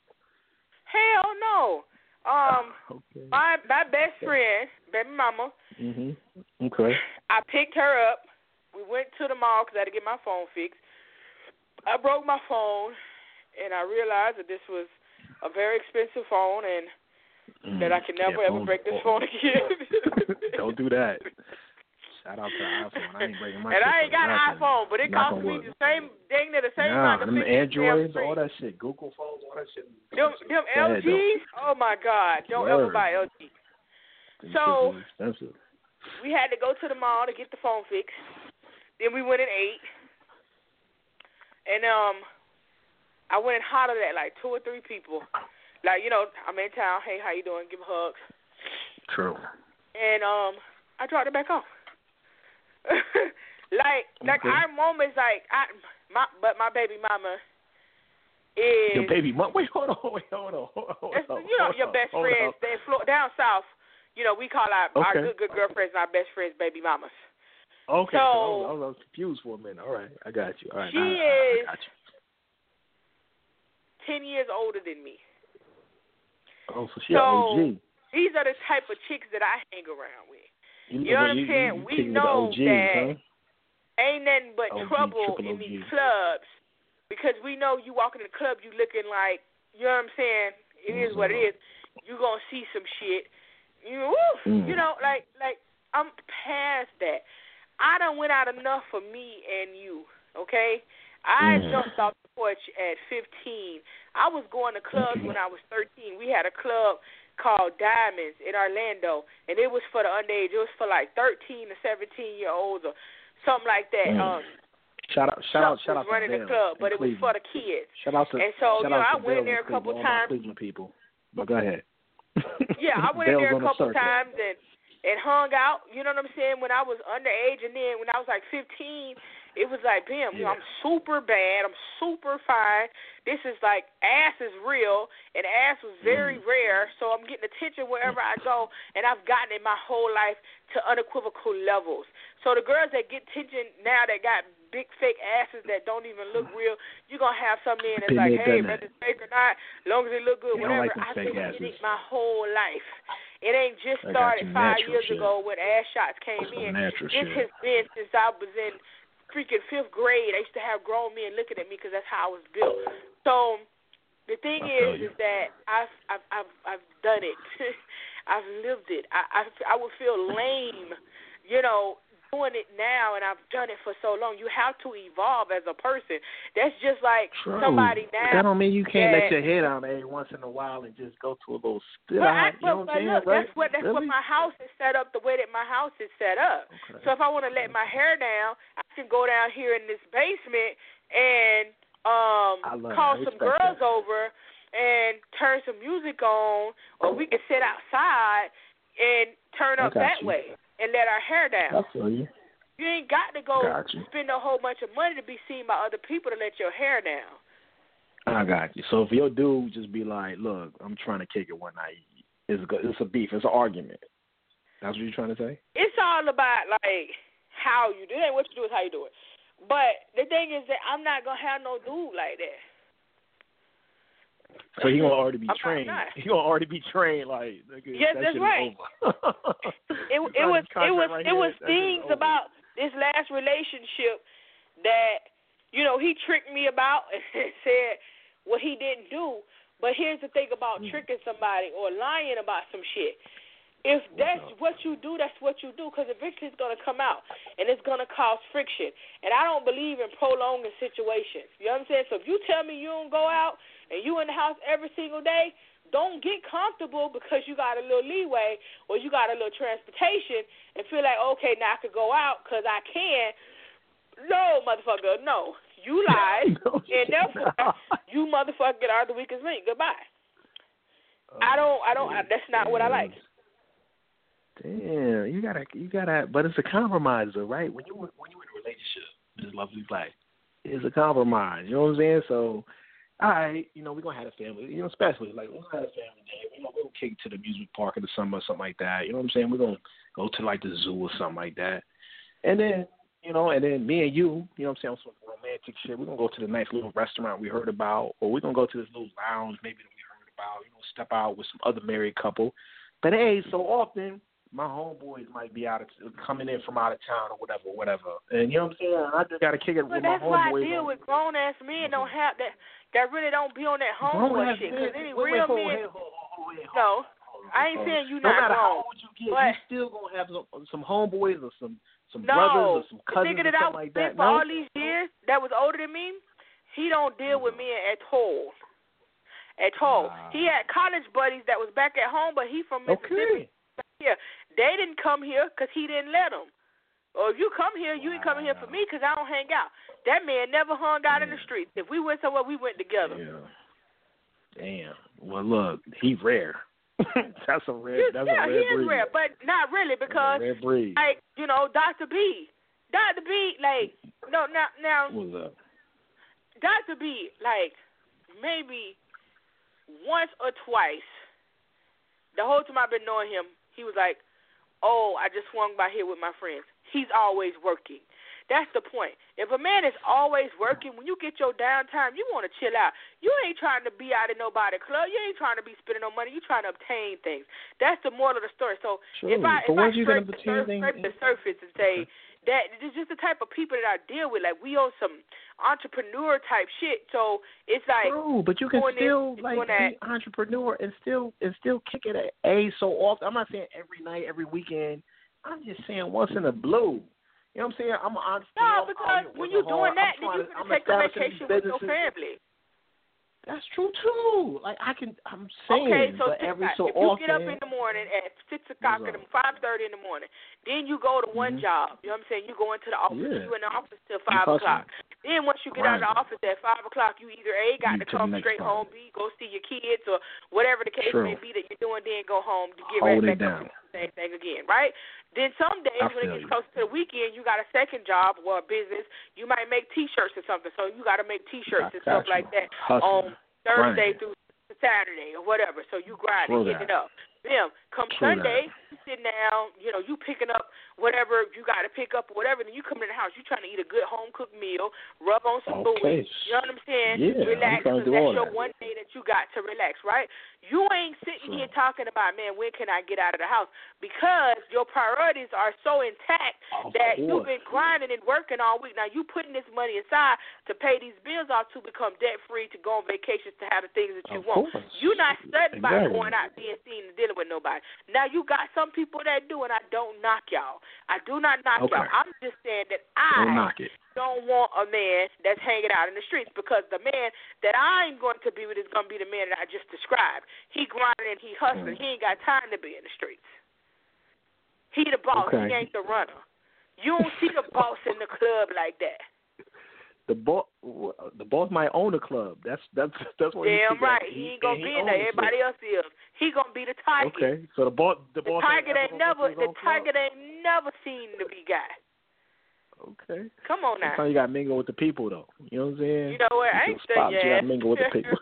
Hell no. Um, Okay. my my best friend, baby mama, Mhm. Okay. I picked her up. We went to the mall because I had to get my phone fixed. I broke my phone, and I realized that this was a very expensive phone, and mm. that I can never yeah, ever phone, break this phone. phone again. Don't do that. Shout out to the iPhone. I ain't breaking my and shit. I ain't got an iPhone, but it costs me the same, dang near the same nah, amount of them Androids, free. all that shit, Google phones, all that shit. Them, them L Gs, ahead, oh my God, don't Word. ever buy L G. Them so expensive. We had to go to the mall to get the phone fixed. Then we went and ate, and um, I went and hollered at like two or three people. Like, you know, I'm in town. Hey, how you doing? Give hugs. True. And um, I dropped it back off. like, okay. like our moments, like I, my, but my baby mama is your baby mama. Wait, hold on, wait, hold on, hold on. Hold you know, on, your best friends. They flo- down south. You know, we call our okay. our good good girlfriends our best friends baby mamas. Okay, so, so I, was, I was confused for a minute. All right, I got you. All right, she I, is I, I got you. ten years older than me. Oh, so she so, an O G. These are the type of chicks that I hang around with. You, you know what I'm you, saying? you, you we know O Gs, that huh? ain't nothing but O G, trouble in O G. these clubs because we know you walk in the club, you looking like, you know what I'm saying? It mm-hmm. is what it is. You gonna see some shit. You, woo, mm. you know, like, like I'm past that. I done went out enough for me and you. Okay, I mm. jumped off the porch at fifteen. I was going to clubs mm-hmm. when I was thirteen. We had a club called Diamonds in Orlando, and it was for the underage. It was for like thirteen to seventeen year olds or something like that. Mm. Um, shout out, shout out, shout out running to the club, but it was for the kids. Shout out to, and so shout you know, out I went in there a couple times. Cleveland people, but go ahead. Yeah, I went in there a couple times and and hung out. You know what I'm saying? When I was underage, and then when I was like fifteen. It was like, bam, yeah. I'm super bad. I'm super fine. This is like, ass is real, and ass was very mm. rare, so I'm getting attention wherever I go, and I've gotten it my whole life to unequivocal levels. So the girls that get attention now that got big fake asses that don't even look real, you're going to have some men that's like, hey, whether it's fake or not, as long as they look good, you whatever. Like I've been getting it my whole life. It ain't just started five years shit. ago when ass shots came Some in. This shit. has been since I was in freaking fifth grade. I used to have grown men looking at me because that's how I was built. So the thing is, is that I've I've I've, I've done it. I've lived it. I, I I would feel lame, you know, doing it now, and I've done it for so long. You have to evolve as a person. That's just like True. somebody now. That don't mean you can't that, let your head out every once in a while and just go to a little spit out. You know what I'm saying? Look, right? that's what that's really? what my house is set up. The way that my house is set up. Okay. So if I want to let my hair down, I can go down here in this basement and um call some girls that. over and turn some music on, or we can sit outside and turn up that you. way and let our hair down. I feel you. You ain't got to go got spend a whole bunch of money to be seen by other people to let your hair down. I got you. So if your dude just be like, look, I'm trying to kick it one night, it's a, it's a beef, it's an argument. That's what you're trying to say? It's all about, like, how you do it. What you do is how you do it. But the thing is that I'm not going to have no dude like that. So he gonna already be I'm trained. Not, he gonna already be trained. Like nigga, yes, that that's shit right. Is over. it it was it was right it was here, things about this last relationship that you know he tricked me about and said what he didn't do. But here's the thing about mm. tricking somebody or lying about some shit. If that's what you do, that's what you do, because eventually it's going to come out, and it's going to cause friction. And I don't believe in prolonging situations. You know what I'm saying? So if you tell me you don't go out and you in the house every single day, don't get comfortable because you got a little leeway or you got a little transportation and feel like, okay, now I could go out because I can. No, motherfucker, no. You lied, no, and therefore you motherfucker are the weakest link. Goodbye. Oh, I don't, I don't, I, that's not what I like. Damn, you gotta, you gotta, but it's a compromise, though, right? When you when you in a relationship, this lovely black, it's a compromise. You know what I'm saying? So, all right, you know, we're gonna have a family, you know, especially like we're gonna have a family day. You know, we'll kick to the music park in the summer or something like that. You know what I'm saying? We're gonna go to like the zoo or something like that, and then, you know, and then me and you, you know what I'm saying, on some romantic shit. We're gonna go to the nice little restaurant we heard about, or we're gonna go to this little lounge maybe that we heard about. You know, step out with some other married couple. But hey, so often. my homeboys might be out of coming in from out of town or whatever, whatever. And you know what I'm saying? I just got to kick it but with my that's why homeboys. I deal with grown ass men. Don't have that. That really don't be on that homeboy shit. Because any wait, real wait, men. Wait, hold, hold, wait, hold, no, hold, hold, I ain't hold. saying you not no matter grown. How old you get, but you still gonna have some, some homeboys or some some no, brothers or some cousins or something that like that. For no? all these years, that was older than me. He don't deal with men at all. At all. Uh, he had college buddies that was back at home, but he from Mississippi. Okay. Here, they didn't come here because he didn't let them. Or if you come here, you ain't coming here for me because I don't hang out. That man never hung out yeah. in the streets. If we went somewhere, we went together. Yeah. Damn. Well, look, he rare. that's a rare. That's yeah, a rare he is breed. rare, but not really because, rare breed. like you know, Doctor B, Doctor B, like no, now now. What's up? Doctor B, like maybe once or twice. The whole time I've been knowing him, he was like, "Oh, I just swung by here with my friends." He's always working. That's the point. If a man is always working, when you get your downtime, you want to chill out. You ain't trying to be out in nobody's club. You ain't trying to be spending no money. You trying to obtain things. That's the moral of the story. So True. if I but if I you scrape, the, sur- scrape the surface and say that it's just the type of people that I deal with, like we on some entrepreneur type shit. So it's like True, but you can still this, like be entrepreneur and still and still kick it at a so often. I'm not saying every night, every weekend. I'm just saying once in a blue. You know what I'm saying? I'm an entrepreneur. No, because when you're doing that, then you can take a vacation with your family. That's true too. Like I can, I'm saying, okay, so but every so if often. If you get up in the morning at six o'clock in the five thirty in the morning, then you go to one mm-hmm. job. You know what I'm saying? You go into the office. Yeah. You in the office till five o'clock. Then once you get right. out of the office at five o'clock, you either A got you to come straight part. home, B go see your kids or whatever the case True. may be that you're doing. Then go home to get Hold right it back down. up to the same thing again, right? Then some days I when it gets you. close to the weekend, you got a second job or a business. You might make T-shirts or something, so you got to make T-shirts and stuff you. like that Hustling. on Thursday Grinding. through Saturday or whatever. So you grind and getting it up. Then come True Sunday, that. you sitting down, you know, you picking up whatever you got to pick up or whatever. Then you come in the house, you trying to eat a good home cooked meal, rub on some okay. food. You know what I'm saying? Yeah, relax. I'm Because that. that's your one day that you got to relax, right? You ain't sitting True. here talking about, man, when can I get out of the house? Because your priorities are so intact of that course. you've been grinding and working all week. Now you putting this money aside to pay these bills off to become debt free, to go on vacations, to have the things that you of want. Course. You're not studying exactly. by going out, being seen, and dealing with nobody. Now you got some people that do, and I don't knock y'all. I do not knock okay. y'all. I'm just saying that I don't, knock it. don't want a man that's hanging out in the streets, because the man that I'm going to be with is going to be the man that I just described. He grinding and he hustling. Mm. He ain't got time to be in the streets. He the boss. Okay. He ain't the runner. You don't see the boss in the club like that. The boss, the boss might own a club. That's that's that's what. Damn he right. He, he ain't gonna he be in there. Everybody it. else is. He gonna be the target. Okay, so the boss, the, the boss target ain't never. The target club? ain't never seen the big guy. Okay. Come on now. Sometimes you gotta mingle with the people, though. You know what I'm saying? You know what? I ain't saying yeah. You gotta mingle with the people.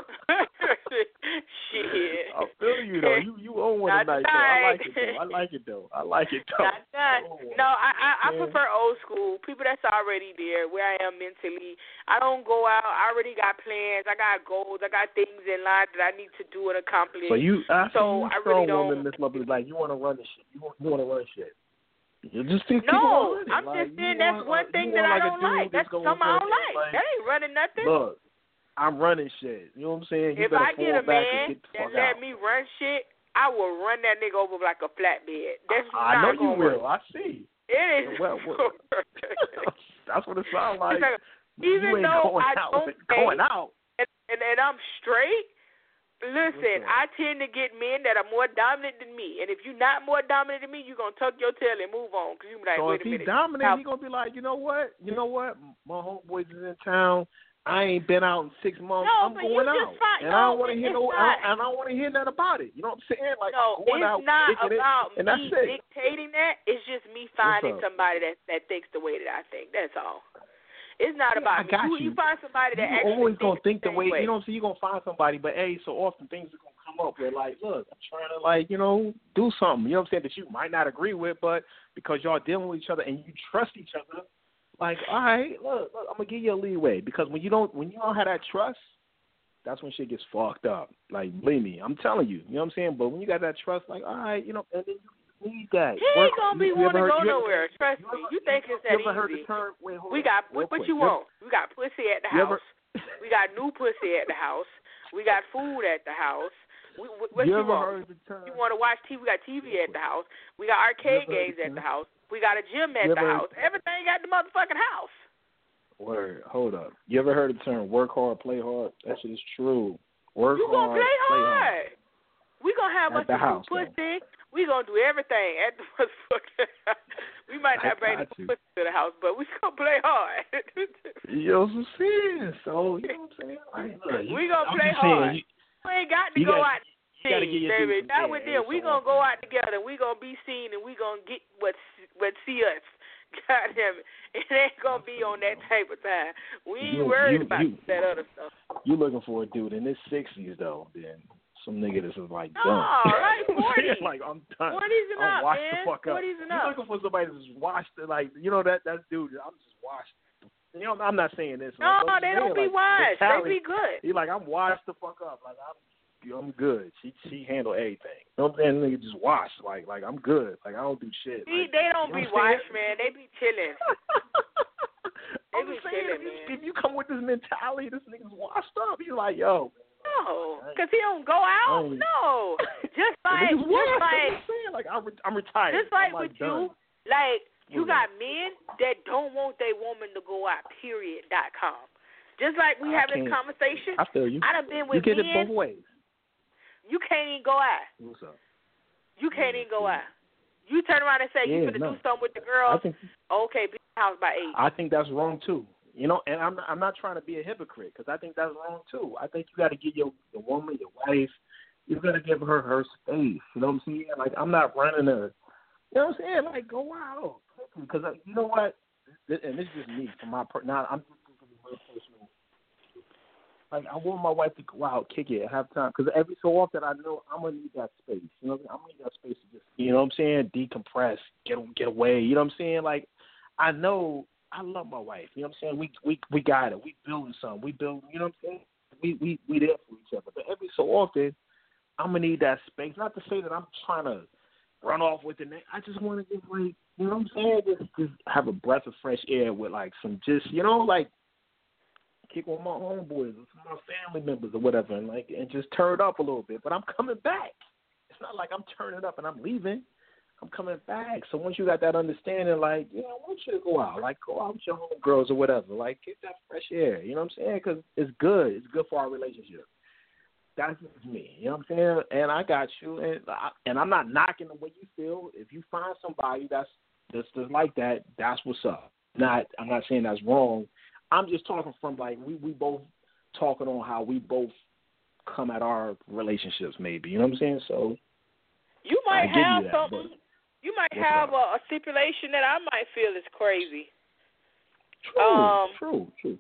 Shit. I feel you though. You you own one Not tonight. Though. I like it though. I like it though. I like it though. Not that. No, I I, I prefer old school people that's already there where I am mentally. I don't go out. I already got plans. I got goals. I got things in line that I need to do and accomplish. So you, I so you I strong really don't. woman, Miss Lovely, like you want to run this shit. You want you want to run shit. You just think no, I'm like, just saying that's want, one thing that I like don't like. That's something I don't like. like. That ain't running nothing. Look, I'm running shit. You know what I'm saying? You if I get a man get that let out. me run shit, I will run that nigga over like a flatbed. That's I, I not know you will. Work. I see. It is. Well, well, that's what it sounds like. like you even ain't though going I out, don't going out, and, and and I'm straight. Listen, I tend to get men that are more dominant than me, and if you're not more dominant than me, you're gonna tuck your tail and move on. Cause you be like, so wait if a he's minute. dominant, Now, he's gonna be like, you know what? You know what? My homeboys is in town. I ain't been out in six months. No, I'm but going you out, just find, and no, I don't want to hear no. not. I, I don't want to hear nothing about it. You know what I'm saying? Like no, I'm going it's out, not about it, and me that's it. dictating that. It's just me finding somebody that that thinks the way that I think. That's all. It's not yeah, about I me. got You, you. you find somebody that you actually always gonna thinks think the way, way. you know what I'm saying. You're gonna find somebody, but hey, so often things are gonna come up where like, look, I'm trying to like, you know, do something. You know what I'm saying, that you might not agree with, but because y'all dealing with each other and you trust each other, like, all right, look, look, I'm gonna give you a leeway, because when you don't, when you don't have that trust, that's when shit gets fucked up. Like, believe me, I'm telling you. You know what I'm saying? But when you got that trust, like, all right, you know, and then you, need that. He ain't Work, gonna be you, wanting to go you nowhere. Trust you me. ever, You think it's that you ever heard easy? the term? Wait, hold we on, got real what, what quick. you want? We got pussy at the you house. Ever, we got new pussy at the house. We got food at the house. We, what what you, you ever want? heard the term? You want to watch T V? We got T V at the house. We got arcade games at the house. We got a gym at you the ever, house. Everything at the motherfucking house. Word, hold up. You ever heard the term work hard, play hard? That shit is true. Work you hard, gonna play play hard. hard. We gonna have At us the some house, new pussy. We gonna do everything at the motherfucking house. We might not bring the pussy to the house, but we gonna play hard. You know what I'm saying? So, you know what I'm saying? Like, look, you, we gonna I'm play just hard. Saying, you, we ain't got to you go gotta, out. You gotta get your baby. dude Not with them. We so gonna go out together. We gonna be seen, and we gonna get what what see us. God damn it! It ain't gonna be on that type of time. We ain't you, worried you, about you, that other stuff. You looking for a dude in his sixties though? Then some nigga that's just like no, done. like forty. Like I'm done. Forties and I'm up, washed man. the fuck up. Forties and you up. looking for somebody that's just washed, like you know that that dude. I'm just washed. You know, I'm not saying this. No, like, they saying, don't be like, washed. They be good. He like I'm washed the fuck up. Like I'm. I'm good. She she handle everything. You know what I'm saying? Nigga just wash. Like like I'm good. Like I don't do shit. See, like, they don't you know be washed, man. They be chilling. I'm they be just saying, chilling, if you, man. if you come with this mentality, this nigga's washed up. You're like, yo. No, because he don't go out. No, just like just washed, like I'm saying. Like I'm, re- I'm retired. just like I'm, like, with you, done. like you What's got that? men that don't want their woman to go out. Period. Dot com. Just like we I have this can't. conversation. I feel you. I done been with you get men. it both ways. You can't even go out. What's up? You can't even go out. You turn around and say yeah, you finna no. do something with the girls. I think, okay, be in the house by eight. I think that's wrong too. You know, and I'm not, I'm not trying to be a hypocrite because I think that's wrong too. I think you got to give your your woman, your wife, you got to give her her space. You know what I'm saying? Like I'm not running a, you know what I'm saying? Like go out because you know what? And this is just me from my per. Now I'm just thinking of real personal. Like I want my wife to go out, kick it, have time, because every so often I know I'm gonna need that space. You know, what I'm, I'm gonna need that space to just, you know what I'm saying, decompress, get get away. You know what I'm saying? Like I know I love my wife. You know what I'm saying? We we we got it. We building something. We build. You know what I'm saying? We we we there for each other. But every so often I'm gonna need that space. Not to say that I'm trying to run off with the name. I just want to just like, you know what I'm saying? Just just have a breath of fresh air with like some just, you know, like. Kick with my homeboys or some of my family members or whatever, and like and just turn up a little bit. But I'm coming back. It's not like I'm turning up and I'm leaving. I'm coming back. So once you got that understanding, like, yeah, I want you to go out, like go out with your homegirls or whatever, like get that fresh air. You know what I'm saying? Because it's good. It's good for our relationship. That's just me. You know what I'm saying? And I got you, and I, and I'm not knocking the way you feel. If you find somebody that's that's just like that, that's what's up. Not, I'm not saying that's wrong. I'm just talking from like we, we both talking on how we both come at our relationships, maybe. You know what I'm saying? So you might have you that, something. You might have a, a stipulation that I might feel is crazy. True, um, true, true.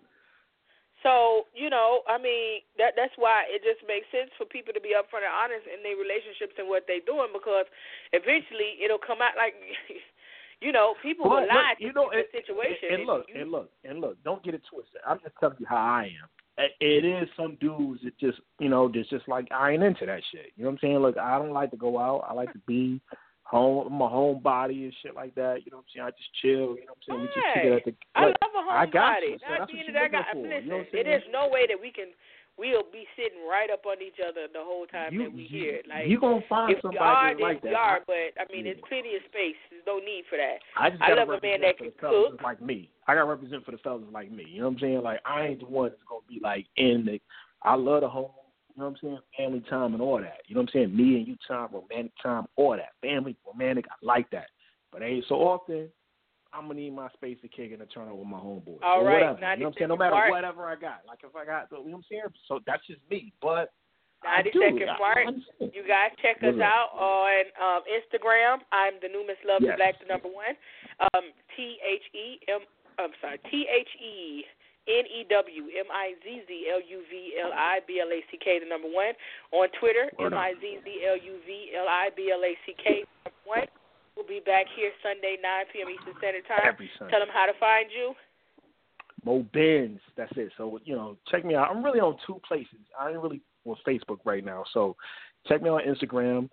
So you know, I mean, that that's why it just makes sense for people to be upfront and honest in their relationships and what they're doing, because eventually it'll come out like. You know, people but, will lie but, you to know, the and, situation. And, and look, you, and look, and look, don't get it twisted. I'm just telling you how I am. It is some dudes that just, you know, that's just like, I ain't into that shit. You know what I'm saying? Look, I don't like to go out. I like to be home, I'm a homebody and shit like that. You know what I'm saying? I just chill. You know what I'm saying? We just kick it at the. I look, love a homebody. I got you. So Not that's being what that I you're got. looking for. Listen, You know what I'm it saying? is no way that we can. We'll be sitting right up on each other the whole time you, that we you, hear it. Like, you gonna find if somebody we are, like then that. we are. But I mean, yeah. there's plenty of space. There's no need for that. I just I gotta love a man that can cook. cook. Like me, I gotta represent for the fellas like me. You know what I'm saying? Like I ain't the one that's gonna be like in the. I love the home. You know what I'm saying? Family time and all that. You know what I'm saying? Me and you time, romantic time, all that. Family, romantic. I like that. But ain't so often. I'm gonna need my space to kick and to turn up with my homeboys. All or right, whatever. You know what I'm saying? No matter smart. whatever I got. Like if I got, you know what I'm saying? So that's just me. But ninety I do. Second I, Smart. I You guys check What's us up? out on um, Instagram. I'm the new Miss Love yes. Black, the number one. Um, T H E M. I'm sorry. T H E N E W M I Z Z L U V L I B L A C K, the number one. On Twitter, M I Z Z L U V L I B L A C K, number one. We'll be back here Sunday, nine p.m. Eastern Standard Time. Every Sunday. Tell them how to find you. Mo Benz. That's it. So, you know, check me out. I'm really on two places. I ain't really on Facebook right now. So check me on Instagram,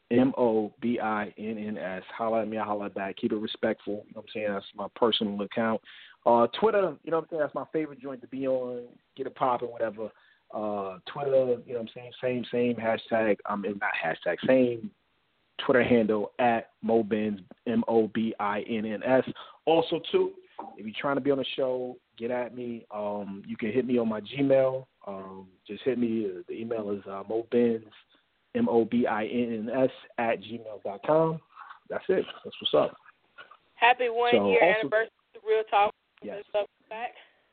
M O B I N N S. Holla at me, I holla back. Keep it respectful. You know what I'm saying? That's my personal account. Uh, Twitter, you know what I'm saying? That's my favorite joint to be on. Get it popping, whatever. Uh, Twitter, you know what I'm saying? Same, same hashtag. I'm um, not hashtag. Same Twitter handle at Mobins, M O B I N N S. Also, too, if you're trying to be on the show, get at me. Um, you can hit me on my Gmail. Um, just hit me. The email is uh, Mobins, M O B I N N S, at gmail dot com. That's it. That's what's up. Happy one so year also, anniversary of Real Talk. Yes. Back.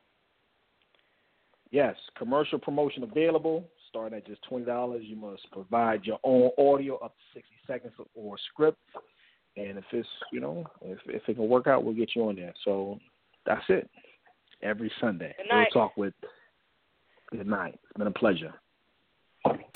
Yes. Commercial promotion available. Starting at just twenty dollars. You must provide your own audio up to sixty seconds or script. And if it's, you know, if, if it can work out, we'll get you on there. So that's it. Every Sunday. Good night. We'll talk with. Good night. It's been a pleasure.